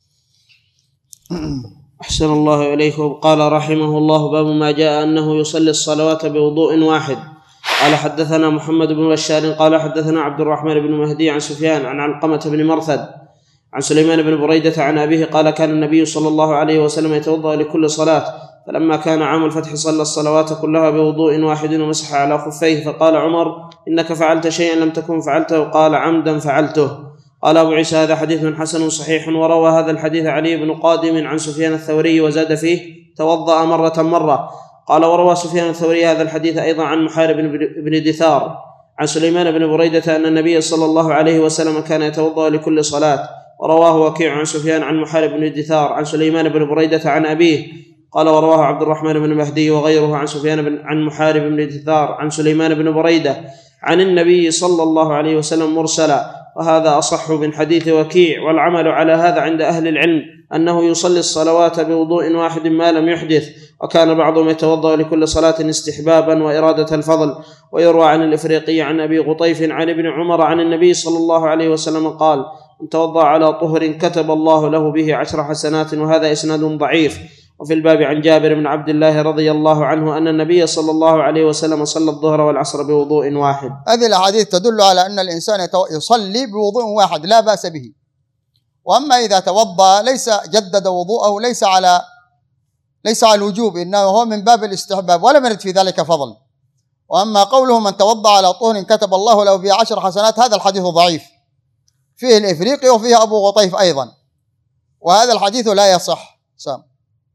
Speaker 2: أحسن الله إليكم. قال رحمه الله: باب ما جاء أنه يصلي الصلوات بوضوء واحد. قال: حدثنا محمد بن بشار قال: حدثنا عبد الرحمن بن مهدي عن سفيان عن علقمة بن مرثد عن سليمان بن بريدة عن أبيه قال: كان النبي صلى الله عليه وسلم يتوضأ لكل صلاة، فلما كان عام الفتح صلى الصلوات كلها بوضوء واحد ومسح على خفيه. فقال عمر: إنك فعلت شيئا لم تكن فعلته. قال: عمدا فعلته. قال أبو عيسى: هذا حديث حسن صحيح. وروى هذا الحديث علي بن قادم عن سفيان الثوري وزاد فيه: توضأ مرة. قال: وروى سفيان الثوري هذا الحديث أيضا عن محارب بن دثار عن سليمان بن بريدة أن النبي صلى الله عليه وسلم كان يتوضأ لكل صلاة. ورواه وكيع عن سفيان عن محارب بن دثار عن سليمان بن بريدة عن أبيه. قال: ورواه عبد الرحمن بن مهدي وغيره عن سفيان عن محارب بن دثار عن سليمان بن بريدة عن النبي صلى الله عليه وسلم مرسلا، وهذا أصح من حديث وكيع. والعمل على هذا عند أهل العلم أنه يصلي الصلوات بوضوء واحد ما لم يحدث. وكان بعضهم يتوضأ لكل صلاة استحبابا وإرادة الفضل. ويروى عن الإفريقي عن أبي غطيف عن ابن عمر عن النبي صلى الله عليه وسلم قال: من توضأ على طهر كتب الله له به 10 حسنات. وهذا إسناد ضعيف. وفي الباب عن جابر بن عبد الله رضي الله عنه أن النبي صلى الله عليه وسلم صلى الظهر والعصر بوضوء واحد.
Speaker 1: هذه الأحاديث تدل على أن الإنسان يصلي بوضوء واحد لا بأس به. وأما إذا توضأ ليس جدد وضوءه ليس على الوجوب، إنه هو من باب الاستحباب ولا يرد في ذلك فضل. وأما قوله من توضأ على طهر كتب الله له به 10 حسنات، هذا الحديث ضعيف، فيه الإفريقي وفيه أبو غطيف أيضا، وهذا الحديث لا يصح. سام.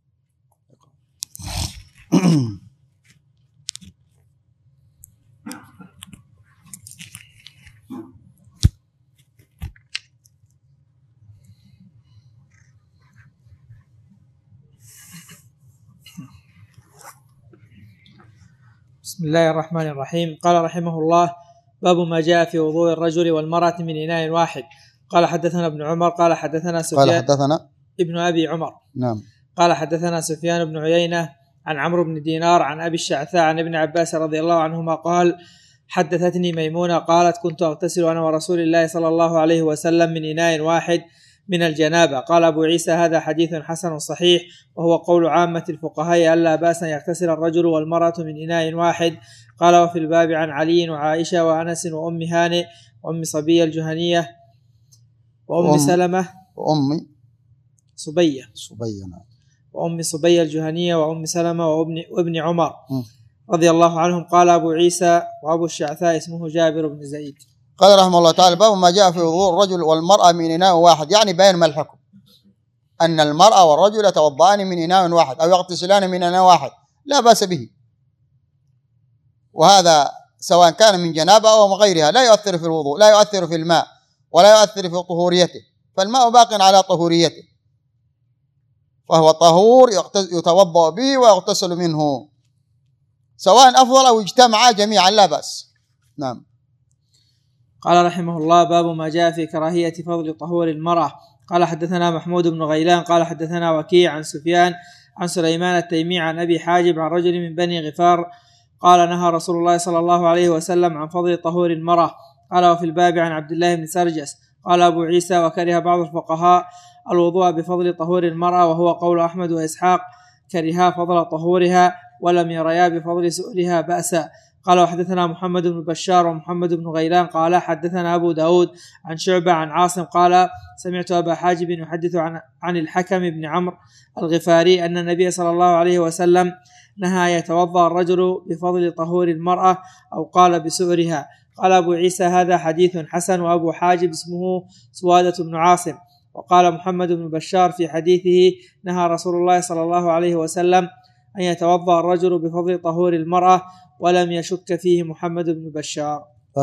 Speaker 3: بسم الله الرحمن الرحيم. قال رحمه الله: باب ما جاء في وضوء الرجل والمرأة من إناء واحد. قال: حدثنا ابن عمر قال: حدثنا سفيان ابن أبي عمر.
Speaker 1: نعم.
Speaker 3: قال: حدثنا سفيان بن عيينة عن عمرو بن دينار عن أبي الشعثاء عن ابن عباس رضي الله عنهما قال: حدثتني ميمونة قالت: كنت أغتسل أنا ورسول الله صلى الله عليه وسلم من إناء واحد من الجنابة. قال أبو عيسى هذا حديث حسن صحيح، وهو قول عامة الفقهاء ألا بأس أن يغتسل الرجل والمرأة من إناء واحد. قال وفي الباب عن علي وعائشة وأنس وأم هانئ وأم صبية الجهنية وأم سلمة
Speaker 1: وأم
Speaker 3: صبية وأم صبية الجهنية وأم سلمة وابن عمر رضي الله عنهم. قال أبو عيسى وأبو الشعثاء اسمه جابر بن زيد.
Speaker 1: قال رحمه الله تعالى باب ما جاء في وضوء الرجل والمرأة من إناء واحد، يعني بيان ما الحكم أن المرأة والرجل يتوضأان من إناء واحد أو يغتسلان من إناء واحد لا بأس به، وهذا سواء كان من جنابة أو من غيرها لا يؤثر في الوضوء، لا يؤثر في الماء ولا يؤثر في طهوريته، فالماء باق على طهوريته، فهو طهور يتوضأ به ويغتسل منه سواء أفضل أو اجتمعا جميعا لا بأس. نعم.
Speaker 3: قال رحمه الله باب ما جاء في كراهية فضل طهور المرأة. قال حدثنا محمود بن غيلان قال حدثنا وكيع عن سفيان عن سليمان التيمي عن أبي حاجب عن رجل من بني غفار قال نهى رسول الله صلى الله عليه وسلم عن فضل طهور المرأة. قال وفي الباب عن عبد الله بن سرجس. قال أبو عيسى وكره بعض الفقهاء الوضوء بفضل طهور المرأة، وهو قول أحمد وإسحاق، كرها فضل طهورها ولم يريا بفضل سؤلها بأسا. قال وحدثنا محمد بن بشار ومحمد بن غيلان قال حدثنا أبو داود عن شعبة عن عاصم قال سمعت أبا حاجب يحدث عن الحكم بن عمرو الغفاري أن النبي صلى الله عليه وسلم نهى يتوضأ الرجل بفضل طهور المرأة أو قال بسؤرها. قال أبو عيسى هذا حديث حسن، وأبو حاجب اسمه سوادة بن عاصم. وقال محمد بن بشار في حديثه نهى رسول الله صلى الله عليه وسلم أن يتوضأ الرجل بفضل طهور المرأة، ولم يشك فيه محمد بن بشار.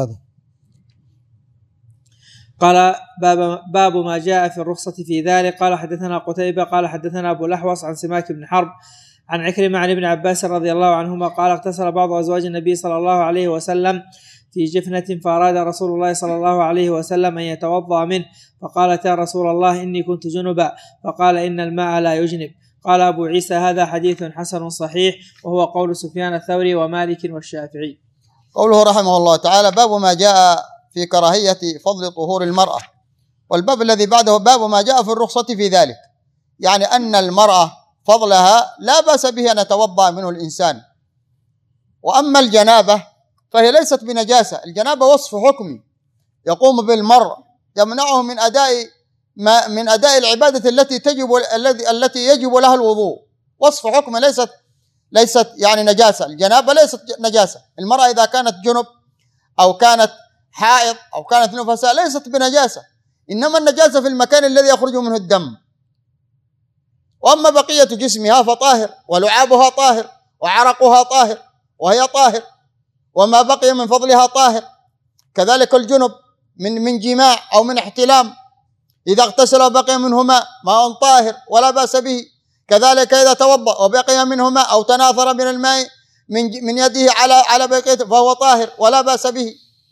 Speaker 3: قال باب ما جاء في الرخصة في ذلك. قال حدثنا قتيبة قال حدثنا أبو الأحوص عن سماك بن حرب عن عكرمة عن ابن عباس رضي الله عنهما قال اغتسل بعض أزواج النبي صلى الله عليه وسلم في جفنة، فأراد رسول الله صلى الله عليه وسلم أن يتوضأ منه، فقالت يا رسول الله إني كنت جنبا، فقال إن الماء لا يجنب. قال أبو عيسى هذا حديث حسن صحيح، وهو قول سفيان الثوري ومالك والشافعي.
Speaker 1: قوله رحمه الله تعالى باب ما جاء في كراهية فضل طهور المرأة، والباب الذي بعده باب ما جاء في الرخصة في ذلك، يعني أن المرأة فضلها لا بأس به أن يتوضأ منه الإنسان. وأما الجنابة فهي ليست بنجاسة، الجنابة وصف حكمي يقوم بالمرء يمنعه من أداء العبادة التي يجب لها الوضوء، وصف حكم ليست يعني نجاسة. الجنابة ليست نجاسة، المرأة إذا كانت جنب أو كانت حائض أو كانت نفساء ليست بنجاسة، إنما النجاسة في المكان الذي يخرج منه الدم. وأما بقية جسمها فطاهر، ولعابها طاهر، وعرقها طاهر وهي طاهر، وما بقي من فضلها طاهر. كذلك الجنب من جماع أو من احتلام إذا اغتسل وبقي منه ماء طاهر ولا بأس به. كذلك إذا توضأ وبقي منه ماء أو تناثر من الماء من يده على بقيته فهو طاهر ولا بأس به،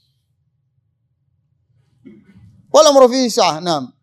Speaker 1: والأمر فيه سعة. نعم.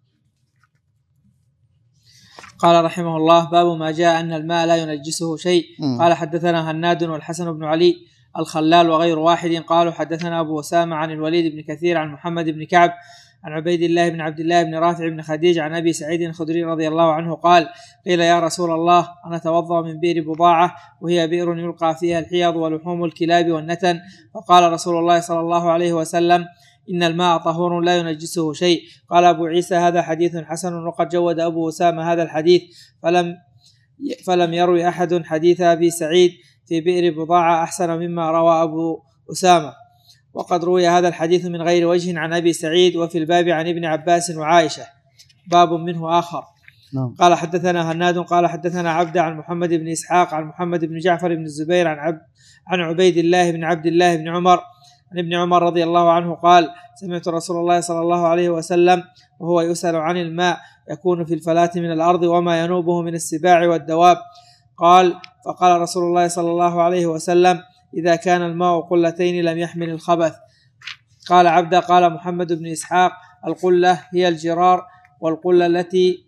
Speaker 3: قال رحمه الله باب ما جاء أن الماء لا ينجسه شيء. قال حدثنا هناد والحسن بن علي الخلال وغير واحد قالوا حدثنا أبو أسامة عن الوليد بن كثير عن محمد بن كعب عن عبيد الله بن عبد الله بن رافع بن خديج عن أبي سعيد الخدري رضي الله عنه قال قيل يا رسول الله أنا أتوضأ من بئر بضاعة وهي بئر يلقى فيها الحيض ولحوم الكلاب والنتن، فقال رسول الله صلى الله عليه وسلم إن الماء طهور لا ينجسه شيء. قال أبو عيسى هذا حديث حسن، وقد جود أبو أسامة هذا الحديث فلم يروي أحد حديث أبي سعيد في بئر بضاعة أحسن مما روى أبو أسامة، وقد روي هذا الحديث من غير وجه عن أبي سعيد، وفي الباب عن ابن عباس وعائشة باب منه آخر. قال حدثنا هناد قال حدثنا عبد عن محمد بن إسحاق عن محمد بن جعفر بن الزبير عن عبيد الله بن عبد الله بن عمر عن ابن عمر رضي الله عنه قال سمعت رسول الله صلى الله عليه وسلم وهو يسأل عن الماء يكون في الفلاة من الأرض وما ينوبه من السباع والدواب، قال فقال رسول الله صلى الله عليه وسلم إذا كان الماء قلتين لم يحمل الخبث. قال عبد قال محمد بن إسحاق القلة هي الجرار والقلة التي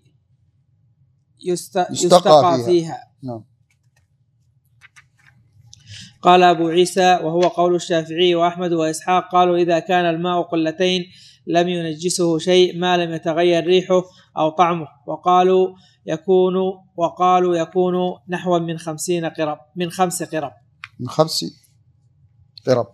Speaker 3: يستقى فيها. قال أبو عيسى وهو قول الشافعي وأحمد وإسحاق قالوا إذا كان الماء قلتين لم ينجسه شيء ما لم يتغير ريحه أو طعمه. وقالوا يكون نحو من 50 قرب، من 5 قرب.
Speaker 1: من 5 قرب.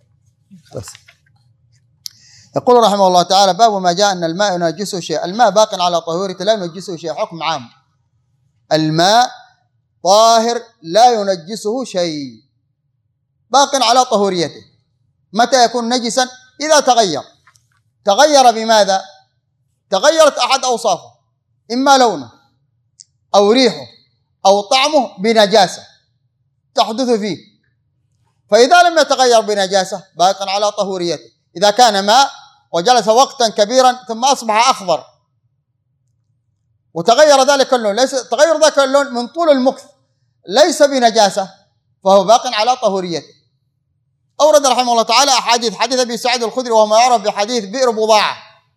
Speaker 1: يقول رحمه الله تعالى: باب ما جاء أن الماء ينجسه شيء. الماء باق على طهورته لا ينجسه شيء، حكم عام. الماء طاهر لا ينجسه شيء، باق على طهوريته. متى يكون نجسا؟ إذا تغير بماذا؟ تغيرت أحد أوصافه، إما لونه أو ريحه أو طعمه بنجاسة تحدث فيه، فإذا لم يتغير بنجاسة باق على طهوريته. إذا كان ماء وجلس وقتا كبيرا ثم أصبح أخضر وتغير ذلك اللون، ليس تغير ذلك اللون من طول المكث ليس بنجاسة، فهو باق على طهوريته. أورد رحمه الله تعالى أحاديث: حديث أبي سعيد الخدري وهو ما يعرف بحديث بئر بضاعة،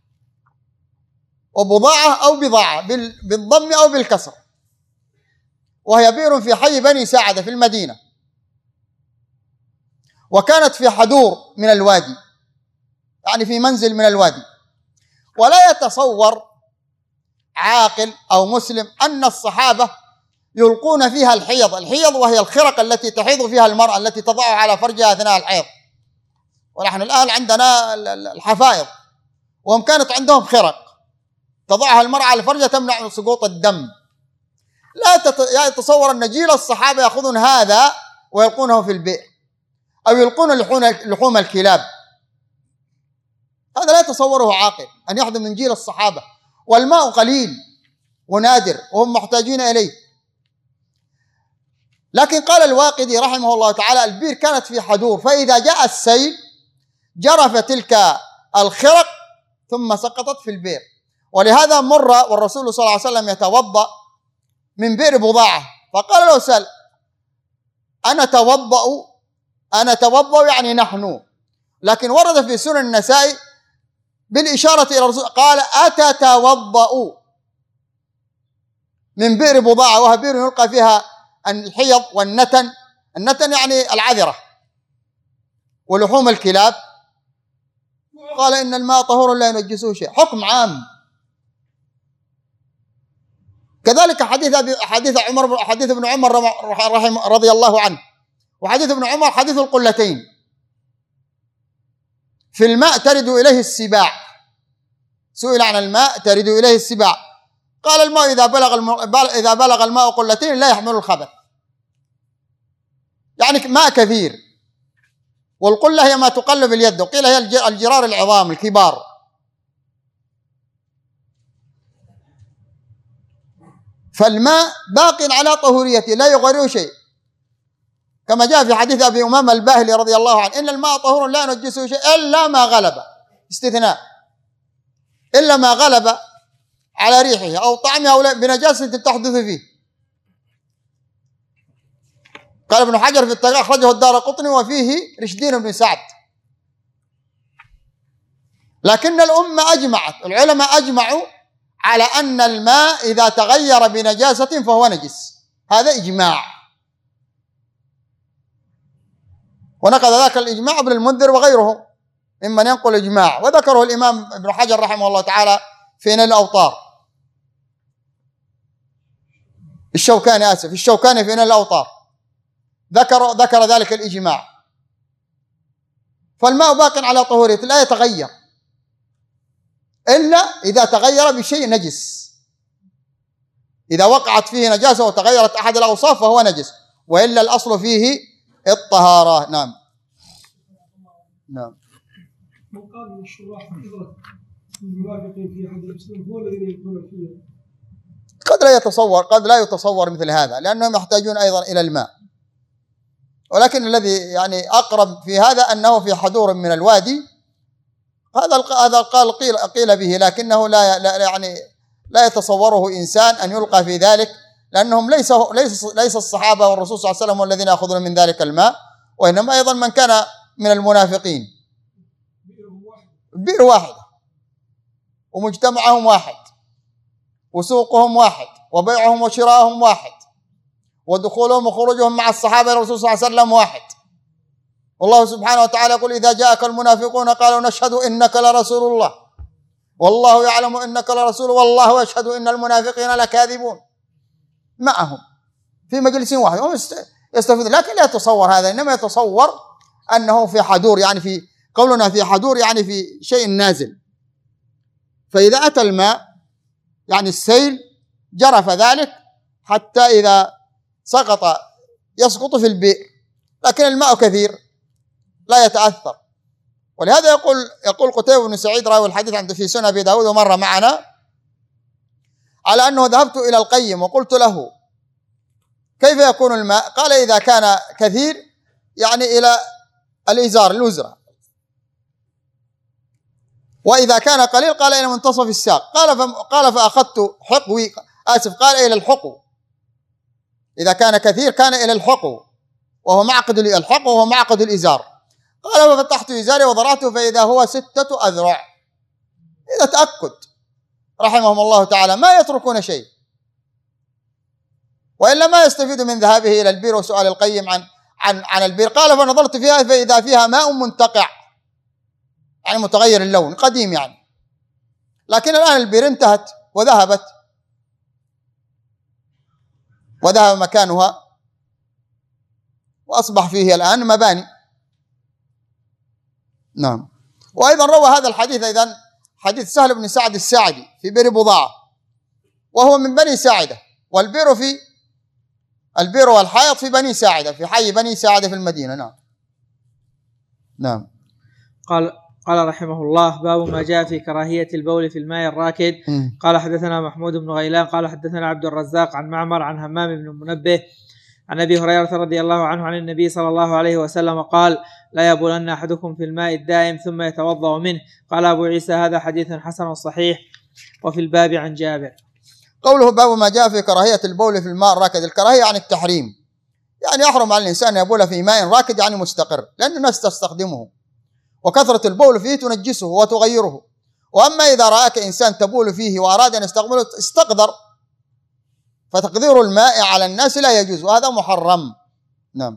Speaker 1: وبضاعة أو بضاعة بالضم أو بالكسر، وهي بئر في حي بني ساعدة في المدينة، وكانت في حدور من الوادي، يعني في منزل من الوادي. ولا يتصور عاقل أو مسلم أن الصحابة يلقون فيها الحيض وهي الخرق التي تحيض فيها المرأة، التي تضعها على فرجها أثناء الحيض. ونحن الآن عندنا الحفائض، وهم كانت عندهم خرق تضعها المرأة على فرجها تمنع من سقوط الدم. لا يتصور أن جيل الصحابة يأخذون هذا ويلقونه في البئر، أو يلقون لحوم الكلاب. هذا لا يتصوره عاقل أن يحدث من جيل الصحابة، والماء قليل ونادر وهم محتاجين إليه. لكن قال الواقدي رحمه الله تعالى: البئر كانت في حدور، فإذا جاء السيل جرف تلك الخرق ثم سقطت في البئر. ولهذا مر والرسول صلى الله عليه وسلم يتوضأ من بئر بضاعة، فقال له سل: أنا توضأ يعني نحن. لكن ورد في سنن النسائي بالإشارة إلى الرسول قال: أتتوضأ من بئر بضاعة، وهي بئر يلقى فيها الحيض والنتن. النتن يعني العذرة ولحوم الكلاب. قال: إن الماء طهور لا ينجسه شيء، حكم عام. كذلك حديث ابن عمر رضي الله عنه، وحديث ابن عمر حديث القلتين: في الماء ترد إليه السباع. سئل عن الماء ترد إليه السباع، قال: الماء إذا بلغ الماء قلتين لا يحمل الخبث، يعني ماء كثير. والقلة هي ما تقلب اليد، وقيل هي الجرار العظام الكبار. فالماء باق على طهوريته لا يغيره شيء، كما جاء في حديث أبي أمامة الباهلي رضي الله عنه: إن الماء طهور لا ينجسه شيء إلا ما غلب، استثناء، إلا ما غلب على ريحه أو طعمه أو بنجاسة تحدث فيه. قال ابن حجر في التاريخ أخرجه الدارقطني وفيه رشدين بن سعد. لكن العلماء أجمعوا على أن الماء إذا تغير بنجاسة فهو نجس، هذا إجماع. ونقض ذاك الإجماع ابن المنذر وغيره ممن ينقل إجماع، وذكره الإمام ابن حجر رحمه الله تعالى في نيل الأوطار. الشوكاني في نيل الأوطار ذكر ذلك الإجماع. فالماء باق على طهوريته لا يتغير إلا إذا تغير بشيء نجس. إذا وقعت فيه نجاسة وتغيرت أحد الأوصاف فهو نجس، وإلا الأصل فيه الطهارة. نعم.
Speaker 4: من قال من الشراح حفظت الموافقين في حد الإسلام هو الذين يدخلون فيه.
Speaker 1: قد لا يتصور مثل هذا، لأنهم يحتاجون أيضا إلى الماء. ولكن الذي يعني أقرب في هذا أنه في حدور من الوادي، هذا قيل به، لكنه لا يتصوره إنسان أن يلقى في ذلك، لأنهم ليس الصحابة والرسول صلى الله عليه وسلم الذين يأخذون من ذلك الماء، وإنما أيضا من كان من المنافقين. بئر واحدة ومجتمعهم واحد وسوقهم واحد وبيعهم وشراءهم واحد ودخولهم وخروجهم مع الصحابة الرسول صلى الله عليه وسلم واحد. والله سبحانه وتعالى يقول: إذا جاءك المنافقون قالوا نشهد إنك لرسول الله والله يعلم إنك لرسول والله يشهد إن المنافقين لكاذبون، معهم في مجلس واحد هم يستفيدون. لكن لا يتصور هذا، إنما يتصور أنه في حدور، يعني في قولنا في حدور يعني في شيء نازل. فإذا أتى الماء يعني السيل جرف ذلك حتى إذا يسقط في البئر، لكن الماء كثير لا يتأثر. ولهذا يقول قتيبة بن سعيد راوي الحديث عند في سنن أبي داود ومر معنا على أنه ذهبت إلى القيم وقلت له كيف يكون الماء؟ قال إذا كان كثير يعني إلى الإزار الوزرة، وإذا كان قليل قال إلى منتصف الساق. قال فأخذت حقوي، قال إلى الحقو. إذا كان كثير كان إلى الحقو وهو معقد الحقو وهو معقد الإزار. قال ففتحت إزاري وضرعته فإذا هو 6 أذرع. إذا تأكد رحمهم الله تعالى ما يتركون شيء، وإلا ما يستفيد من ذهابه إلى البير وسؤال القيم عن البير. قال فنظرت فيها فإذا فيها ماء منتقع، يعني متغير اللون قديم يعني، لكن الآن البير انتهت وذهب مكانها وأصبح فيه الآن مباني. نعم. وأيضا روى هذا الحديث أيضا حديث سهل بن سعد الساعدي في بئر بضاعة، وهو من بني ساعدة، البئر والحائط في بني ساعدة، في حي بني ساعدة في المدينة. نعم.
Speaker 3: قال رحمه الله: باب ما جاء في كراهية البول في الماء الراكد. قال حدثنا محمود بن غيلان قال حدثنا عبد الرزاق عن معمر عن همام بن منبه عن أبي هريرة رضي الله عنه عن النبي صلى الله عليه وسلم قال: لا يبولن أحدكم في الماء الدائم ثم يتوضأ منه. قال أبو عيسى: هذا حديث حسن صحيح. وفي الباب عن جابر.
Speaker 1: قوله باب ما جاء في كراهية البول في الماء الراكد، الكراهية عن التحريم، يعني يحرم على الإنسان يبول في ماء راكد يعني مستقر، لأن الناس تستخدمه وكثرة البول فيه تنجسه وتغيره. وأما إذا رآك إنسان تبول فيه وأراد أن يستقبله استقدر، فتقدير الماء على الناس لا يجوز، وهذا محرم. نعم.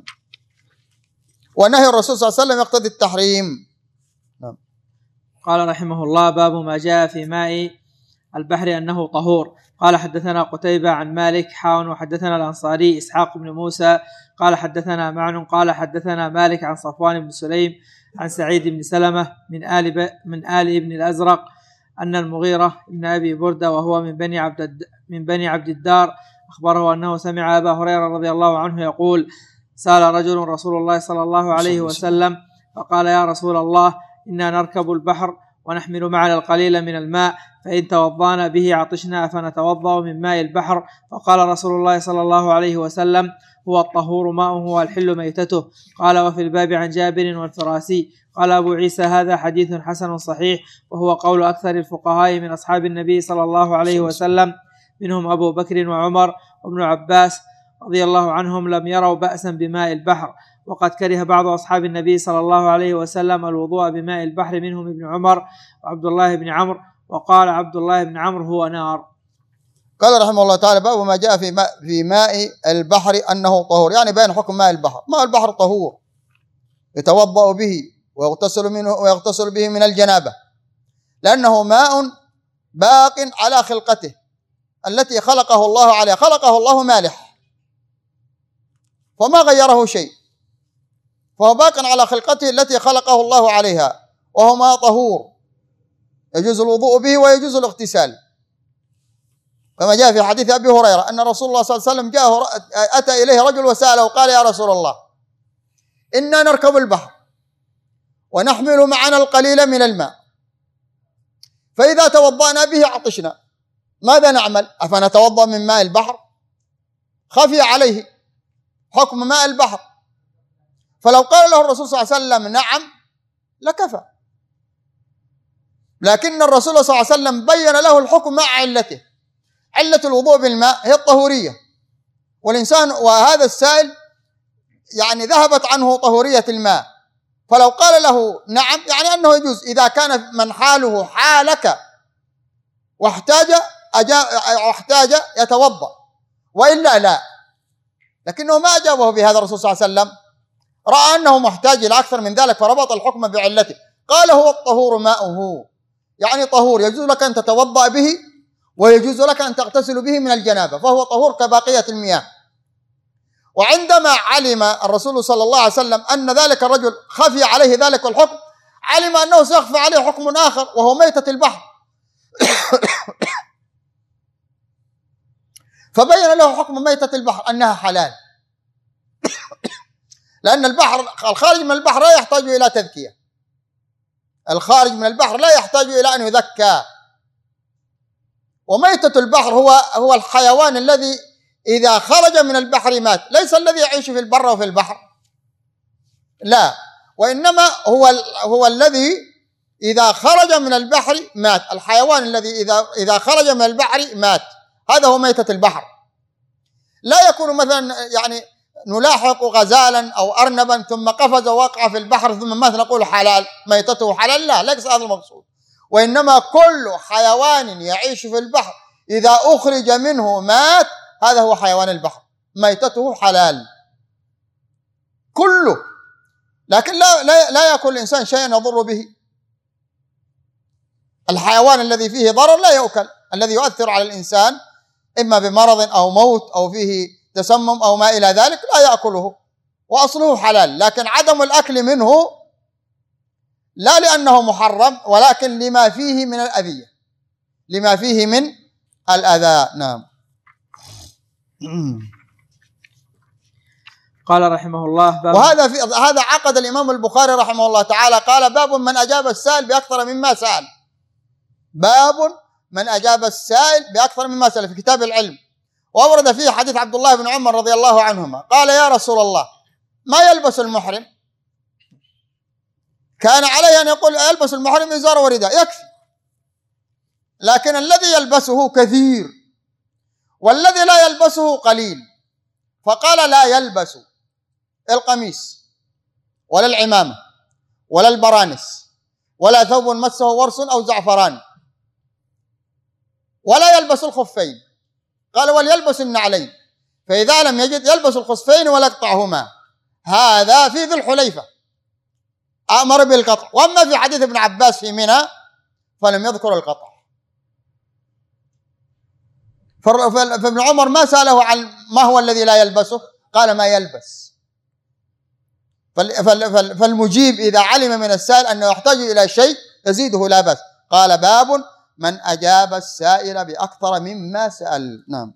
Speaker 1: ونهي الرسول صلى الله عليه وسلم يقتضي التحريم. نعم.
Speaker 3: قال رحمه الله: باب ما جاء في ماء البحر أنه طهور. قال حدثنا قتيبة عن مالك وحدثنا الأنصاري إسحاق بن موسى قال حدثنا معن قال حدثنا مالك عن صفوان بن سليم عن سعيد بن سلمة من آل ابن الأزرق أن المغيرة بن أبي بردة وهو من بني عبد الدار أخبره أنه سمع أبا هريرة رضي الله عنه يقول: سأل رجل رسول الله صلى الله عليه وسلم فقال: يا رسول الله، إنا نركب البحر ونحمل معنا القليل من الماء، فإن توضأنا به عطشنا فنتوضأ من ماء البحر. فقال رسول الله صلى الله عليه وسلم: هو الطهور ماؤه والحل ميتته. قال: وفي الباب عن جابر والفراسي. قال أبو عيسى: هذا حديث حسن صحيح، وهو قول أكثر الفقهاء من أصحاب النبي صلى الله عليه وسلم، منهم أبو بكر وعمر وابن عباس رضي الله عنهم، لم يروا بأسا بماء البحر. وقد كره بعض أصحاب النبي صلى الله عليه وسلم الوضوء بماء البحر، منهم ابن عمر وعبد الله بن عمرو، وقال عبد الله بن عمرو: هو نار.
Speaker 1: قال رحمه الله تعالى: باب ما جاء في ماء البحر أنه طهور، يعني بيان حكم ماء البحر. ماء البحر طهور يتوضأ به ويغتسل به من الجنابة، لأنه ماء باق على خلقته التي خلقه الله عليها. خلقه الله مالح فما غيره شيء، فهو باق على خلقته التي خلقه الله عليها، وهو ماء طهور يجوز الوضوء به ويجوز الاغتسال، كما جاء في حديث أبي هريرة أن رسول الله صلى الله عليه وسلم أتى إليه رجل وسأله قال: يا رسول الله، إنا نركب البحر ونحمل معنا القليل من الماء، فإذا توضأنا به عطشنا، ماذا نعمل؟ أفنتوضأ من ماء البحر؟ خفي عليه حكم ماء البحر، فلو قال له الرسول صلى الله عليه وسلم نعم لكفى، لكن الرسول صلى الله عليه وسلم بين له الحكم مع علته. علة الوضوء بالماء هي الطهورية، والإنسان وهذا السائل يعني ذهبت عنه طهورية الماء، فلو قال له نعم يعني أنه يجوز إذا كان من حاله حالك واحتاج يتوضأ، وإلا لا. لكنه ما أجابه بهذا الرسول صلى الله عليه وسلم، رأى أنه محتاج إلى أكثر من ذلك فربط الحكم بعلته، قال: هو الطهور ماؤه، يعني طهور، يجوز لك أن تتوضأ به ويجوز لك أن تغتسل به من الجنابة، فهو طهور كباقية المياه. وعندما علم الرسول صلى الله عليه وسلم أن ذلك الرجل خفي عليه ذلك الحكم، علم أنه سيخفى عليه حكم آخر وهو ميتة البحر فبين له حكم ميتة البحر أنها حلال لأن البحر الخارج من البحر لا يحتاج إلى تذكية، الخارج من البحر لا يحتاج إلى أن يذكى. وميتة البحر هو الحيوان الذي إذا خرج من البحر مات، ليس الذي يعيش في البر وفي البحر، لا، وإنما هو الذي إذا خرج من البحر مات، الحيوان الذي إذا خرج من البحر مات، هذا هو ميتة البحر. لا يكون مثلا يعني نلاحق غزالا أو أرنبا ثم قفز ووقع في البحر ثم مات نقول حلال ميتته حلال، لا، ليس هذا المقصود. وإنما كل حيوان يعيش في البحر إذا أخرج منه مات، هذا هو حيوان البحر ميتته حلال كله. لكن لا يأكل الإنسان شيئا يضر به. الحيوان الذي فيه ضرر لا يؤكل، الذي يؤثر على الإنسان إما بمرض أو موت أو فيه تسمم أو ما إلى ذلك لا يأكله، وأصله حلال. لكن عدم الأكل منه لا لأنه محرم، ولكن لما فيه من الأذية، لما فيه من الأذى. نعم.
Speaker 3: قال رحمه الله باب،
Speaker 1: هذا عقد الإمام البخاري رحمه الله تعالى، قال باب من أجاب السائل بأكثر مما سأل، باب من أجاب السائل بأكثر مما سأل في كتاب العلم. وأورد فيه حديث عبد الله بن عمر رضي الله عنهما قال يا رسول الله ما يلبس المحرم؟ كان عليه أن يقول يلبس المحرم إزار ورداء يكفي، لكن الذي يلبسه كثير والذي لا يلبسه قليل، فقال لا يلبس القميص ولا العمامة ولا البرانس ولا ثوب مسه ورس أو زعفران، ولا يلبس الخفين، قال وليلبس النعلين، فإذا لم يجد يلبس الخفين ولا يقطعهما. هذا في ذي الحليفة أمر بالقطع، وأما في حديث ابن عباس في منى فلم يذكر القطع. فابن عمر ما سأله عن ما هو الذي لا يلبسه، قال ما يلبس. فالمجيب إذا علم من السائل أنه يحتاج إلى شيء يزيده لا بأس. قال باب من أجاب السائل بأكثر مما سأل. نعم.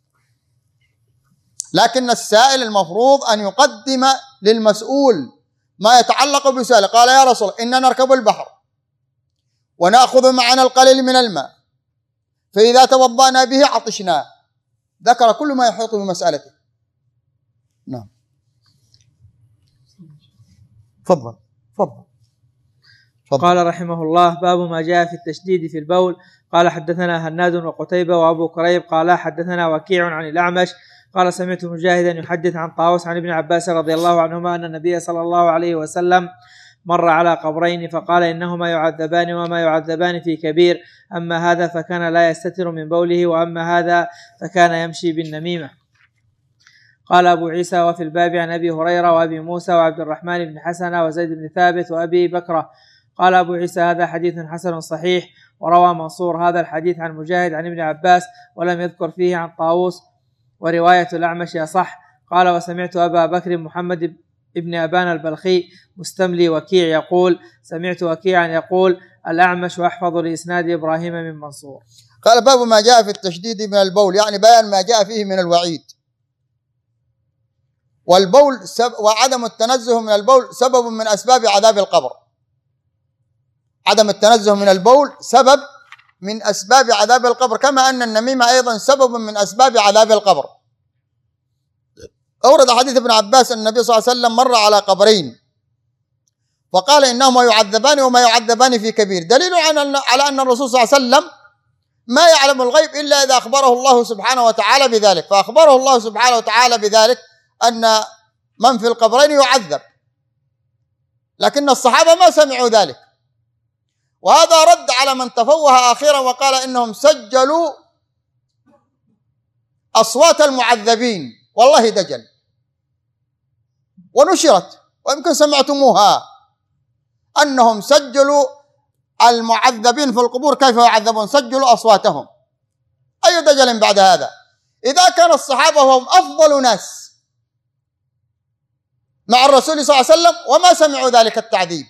Speaker 1: لكن السائل المفروض أن يقدم للمسؤول ما يتعلق بسؤاله. قال يا رسول إننا نركب البحر ونأخذ معنا القليل من الماء، فإذا توضأنا به عطشنا، ذكر كل ما يحيط بمسألته. نعم. تفضل.
Speaker 3: قال رحمه الله باب ما جاء في التشديد في البول. قال حدثنا هناد وقتيبة وأبو كريب قال حدثنا وكيع عن الأعمش قال سمعت مجاهدا يحدث عن طاووس عن ابن عباس رضي الله عنهما أن النبي صلى الله عليه وسلم مر على قبرين فقال إنهما يعذبان وما يعذبان في كبير، أما هذا فكان لا يستتر من بوله، وأما هذا فكان يمشي بالنميمة. قال أبو عيسى وفي الباب عن أبي هريرة وأبي موسى وعبد الرحمن بن حسن وزيد بن ثابت وأبي بكرة. قال أبو عيسى هذا حديث حسن صحيح. وروى منصور هذا الحديث عن مجاهد عن ابن عباس ولم يذكر فيه عن طاووس، ورواية الأعمش أصح. قال وسمعت أبا بكر محمد ابن أبان البلخي مستملي وكيع يقول سمعت وكيعا يقول الأعمش وأحفظ لإسناد إبراهيم من منصور.
Speaker 1: قال باب ما جاء في التشديد من البول، يعني بيان ما جاء فيه من الوعيد. والبول وعدم التنزه من البول سبب من أسباب عذاب القبر. عدم التنزه من البول سبب من أسباب عذاب القبر، كما أن النميمة أيضا سبب من أسباب عذاب القبر. أورد حديث ابن عباس أن النبي صلى الله عليه وسلم مر على قبرين فقال إنهما يعذبان وما يعذبان في كبير، دليل على أن الرسول صلى الله عليه وسلم ما يعلم الغيب إلا إذا أخبره الله سبحانه وتعالى بذلك، فأخبره الله سبحانه وتعالى بذلك أن من في القبرين يعذب، لكن الصحابة ما سمعوا ذلك. وهذا رد على من تفوه أخيرا وقال إنهم سجلوا أصوات المعذبين، والله دجل، ونشرت ويمكن سمعتموها، أنهم سجلوا المعذبين في القبور كيف يعذبون، سجلوا أصواتهم. أي دجل بعد هذا؟ إذا كان الصحابة هم أفضل ناس مع الرسول صلى الله عليه وسلم وما سمعوا ذلك التعذيب،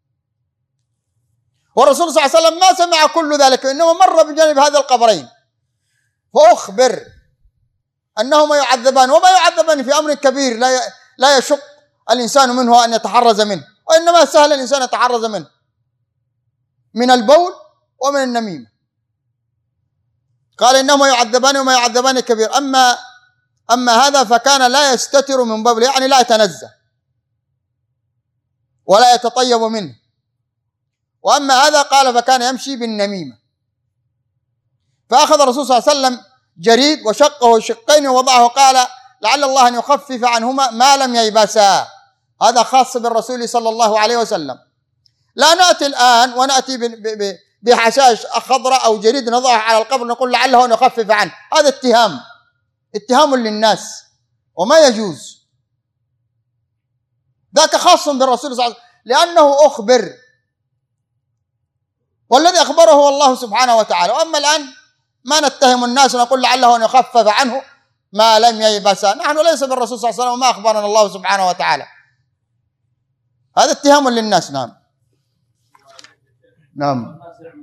Speaker 1: والرسول صلى الله عليه وسلم ما سمع كل ذلك، إنما مر بجانب هذا القبرين فأخبر أنهما يعذبان، وما يعذبان في أمر كبير لا يشق الإنسان منه أن يتحرز منه، وإنما سهل الإنسان يتحرز منه من البول ومن النميمة. قال إنهما يعذبان وما يعذبان كبير. أما هذا فكان لا يستتر من بوله، يعني لا يتنزه ولا يتطيب منه. وأما هذا قال فكان يمشي بالنميمة. فأخذ الرسول صلى الله عليه وسلم جريد وشقه شقين ووضعه، قال لعل الله أن يخفف عنهما ما لم ييبسا. هذا خاص بالرسول صلى الله عليه وسلم. لا نأتي الآن ونأتي بحشاش خضراء أو جريد نضعه على القبر نقول لعله أن يخفف عنه، هذا اتهام للناس وما يجوز. ذاك خاص بالرسول صلى الله عليه وسلم لأنه أخبر، والذي أخبره هو الله سبحانه وتعالى. وأما الآن ما نتهم الناس ونقول لعله أن يخفف عنه ما لم ييبسا، نحن ليس بالرسول صلى الله عليه وسلم وما أخبرنا الله سبحانه وتعالى، هذا اتهام للناس. نعم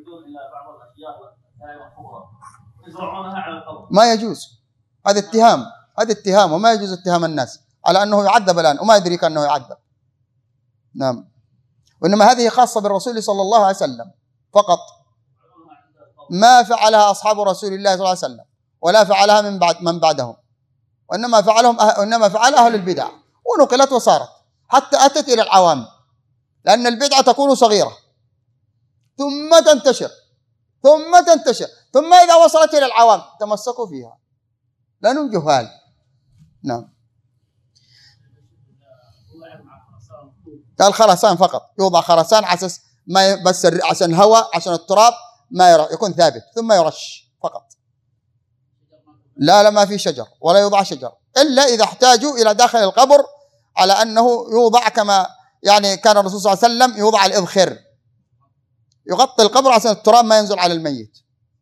Speaker 1: ما يجوز، هذا اتهام وما يجوز اتهام الناس على أنه يعذب الآن وما يدريك أنه يعذب. نعم. وإنما هذه خاصة بالرسول صلى الله عليه وسلم فقط، ما فعلها أصحاب رسول الله صلى الله عليه وسلم ولا فعلها من بعدهم، وإنما فعل أهل البدع، ونقلت وصارت حتى أتت إلى العوام، لأن البدعة تكون صغيرة ثم تنتشر ثم إذا وصلت إلى العوام تمسكوا فيها لأنهم جهال. نعم. الخرسان فقط، يوضع خرسان عساس ما بس عشان الهواء عشان التراب ما يكون ثابت، ثم يرش فقط. لا ما في شجر ولا يوضع شجر إلا إذا احتاجوا إلى داخل القبر، على أنه يوضع كما يعني كان الرسول صلى الله عليه وسلم يوضع الإذخر يغطي القبر عشان التراب ما ينزل على الميت.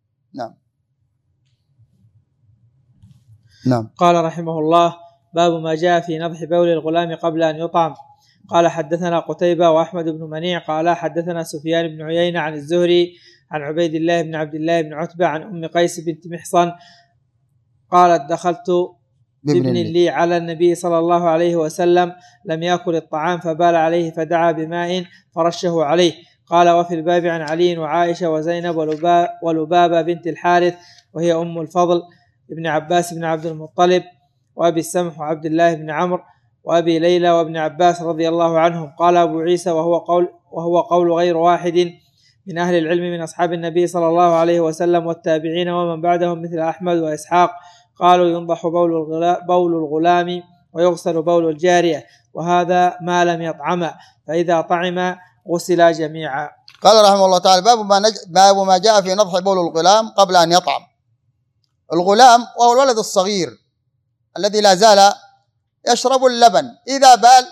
Speaker 1: نعم.
Speaker 3: قال رحمه الله: باب ما جاء في نضح بول الغلام قبل أن يطعم. قال حدثنا قتيبة وأحمد بن منيع قال حدثنا سفيان بن عيينة عن الزهري عن عبيد الله بن عبد الله بن عتبة عن أم قيس بنت محصن قالت: دخلت بابن لي على النبي صلى الله عليه وسلم لم يأكل الطعام فبال عليه فدعا بماء فرشه عليه. قال: وفي الباب عن علي وعائشة وزينب ولبابة بنت الحارث وهي أم الفضل ابن عباس بن عبد المطلب وأبي السمح وعبد الله بن عمرو وأبي ليلى وابن عباس رضي الله عنهم. قال أبو عيسى: وهو قول غير واحد من أهل العلم من أصحاب النبي صلى الله عليه وسلم والتابعين ومن بعدهم مثل أحمد وإسحاق. قالوا: ينضح بول الغلام ويغسل بول الجارية، وهذا ما لم يطعم، فإذا طعم غسلا جميعا.
Speaker 1: قال رحمه الله تعالى: باب ما جاء في نضح بول الغلام قبل أن يطعم. الغلام وهو الولد الصغير الذي لا زال يشرب اللبن، إذا بال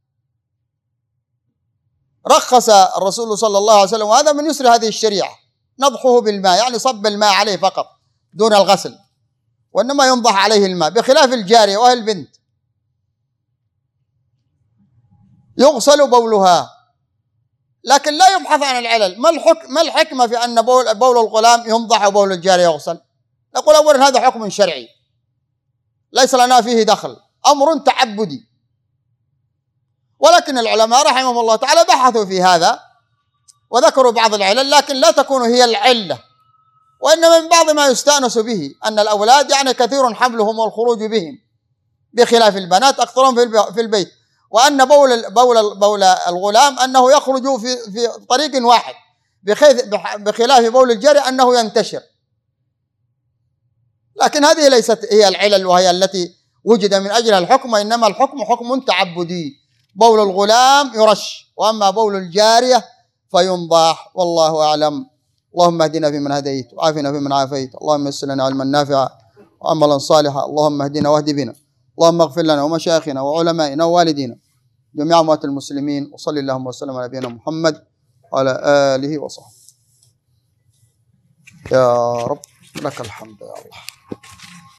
Speaker 1: رخص الرسول صلى الله عليه وسلم، وهذا من يسر هذه الشريعة، نضحه بالماء، يعني صب الماء عليه فقط دون الغسل، وإنما ينضح عليه الماء، بخلاف الجارية وهي البنت يغسل بولها. لكن لا يبحث عن العلل، ما الحكمة في أن بول الغلام ينضح وبول الجارية يغسل؟ نقول أولا هذا حكم شرعي ليس لنا فيه دخل، أمر تعبدي، ولكن العلماء رحمهم الله تعالى بحثوا في هذا وذكروا بعض العلل، لكن لا تكون هي العلة، وإنما من بعض ما يستأنس به أن الأولاد يعني كثير حملهم والخروج بهم، بخلاف البنات أكثرهم في البيت، وأن بول الغلام أنه يخرج في طريق واحد، بخلاف بول الجاري أنه ينتشر. لكن هذه ليست هي العلل وهي التي وجد من أجلها الحكم، إنما الحكم حكم تعبدي، بول الغلام يرش، وأما بول الجارية فينضح، والله أعلم. اللهم اهدنا فيمن هديت وعافنا فيمن عافيت، اللهم يسر لنا علما نافعا وعملا صالحا، اللهم اهدنا واهد بنا، اللهم اغفر لنا ومشايخنا وعلمائنا ووالدينا جميع أموات المسلمين، وصلي اللهم وسلم على نبينا محمد وعلى آله وصحبه. يا رب، لك الحمد يا الله.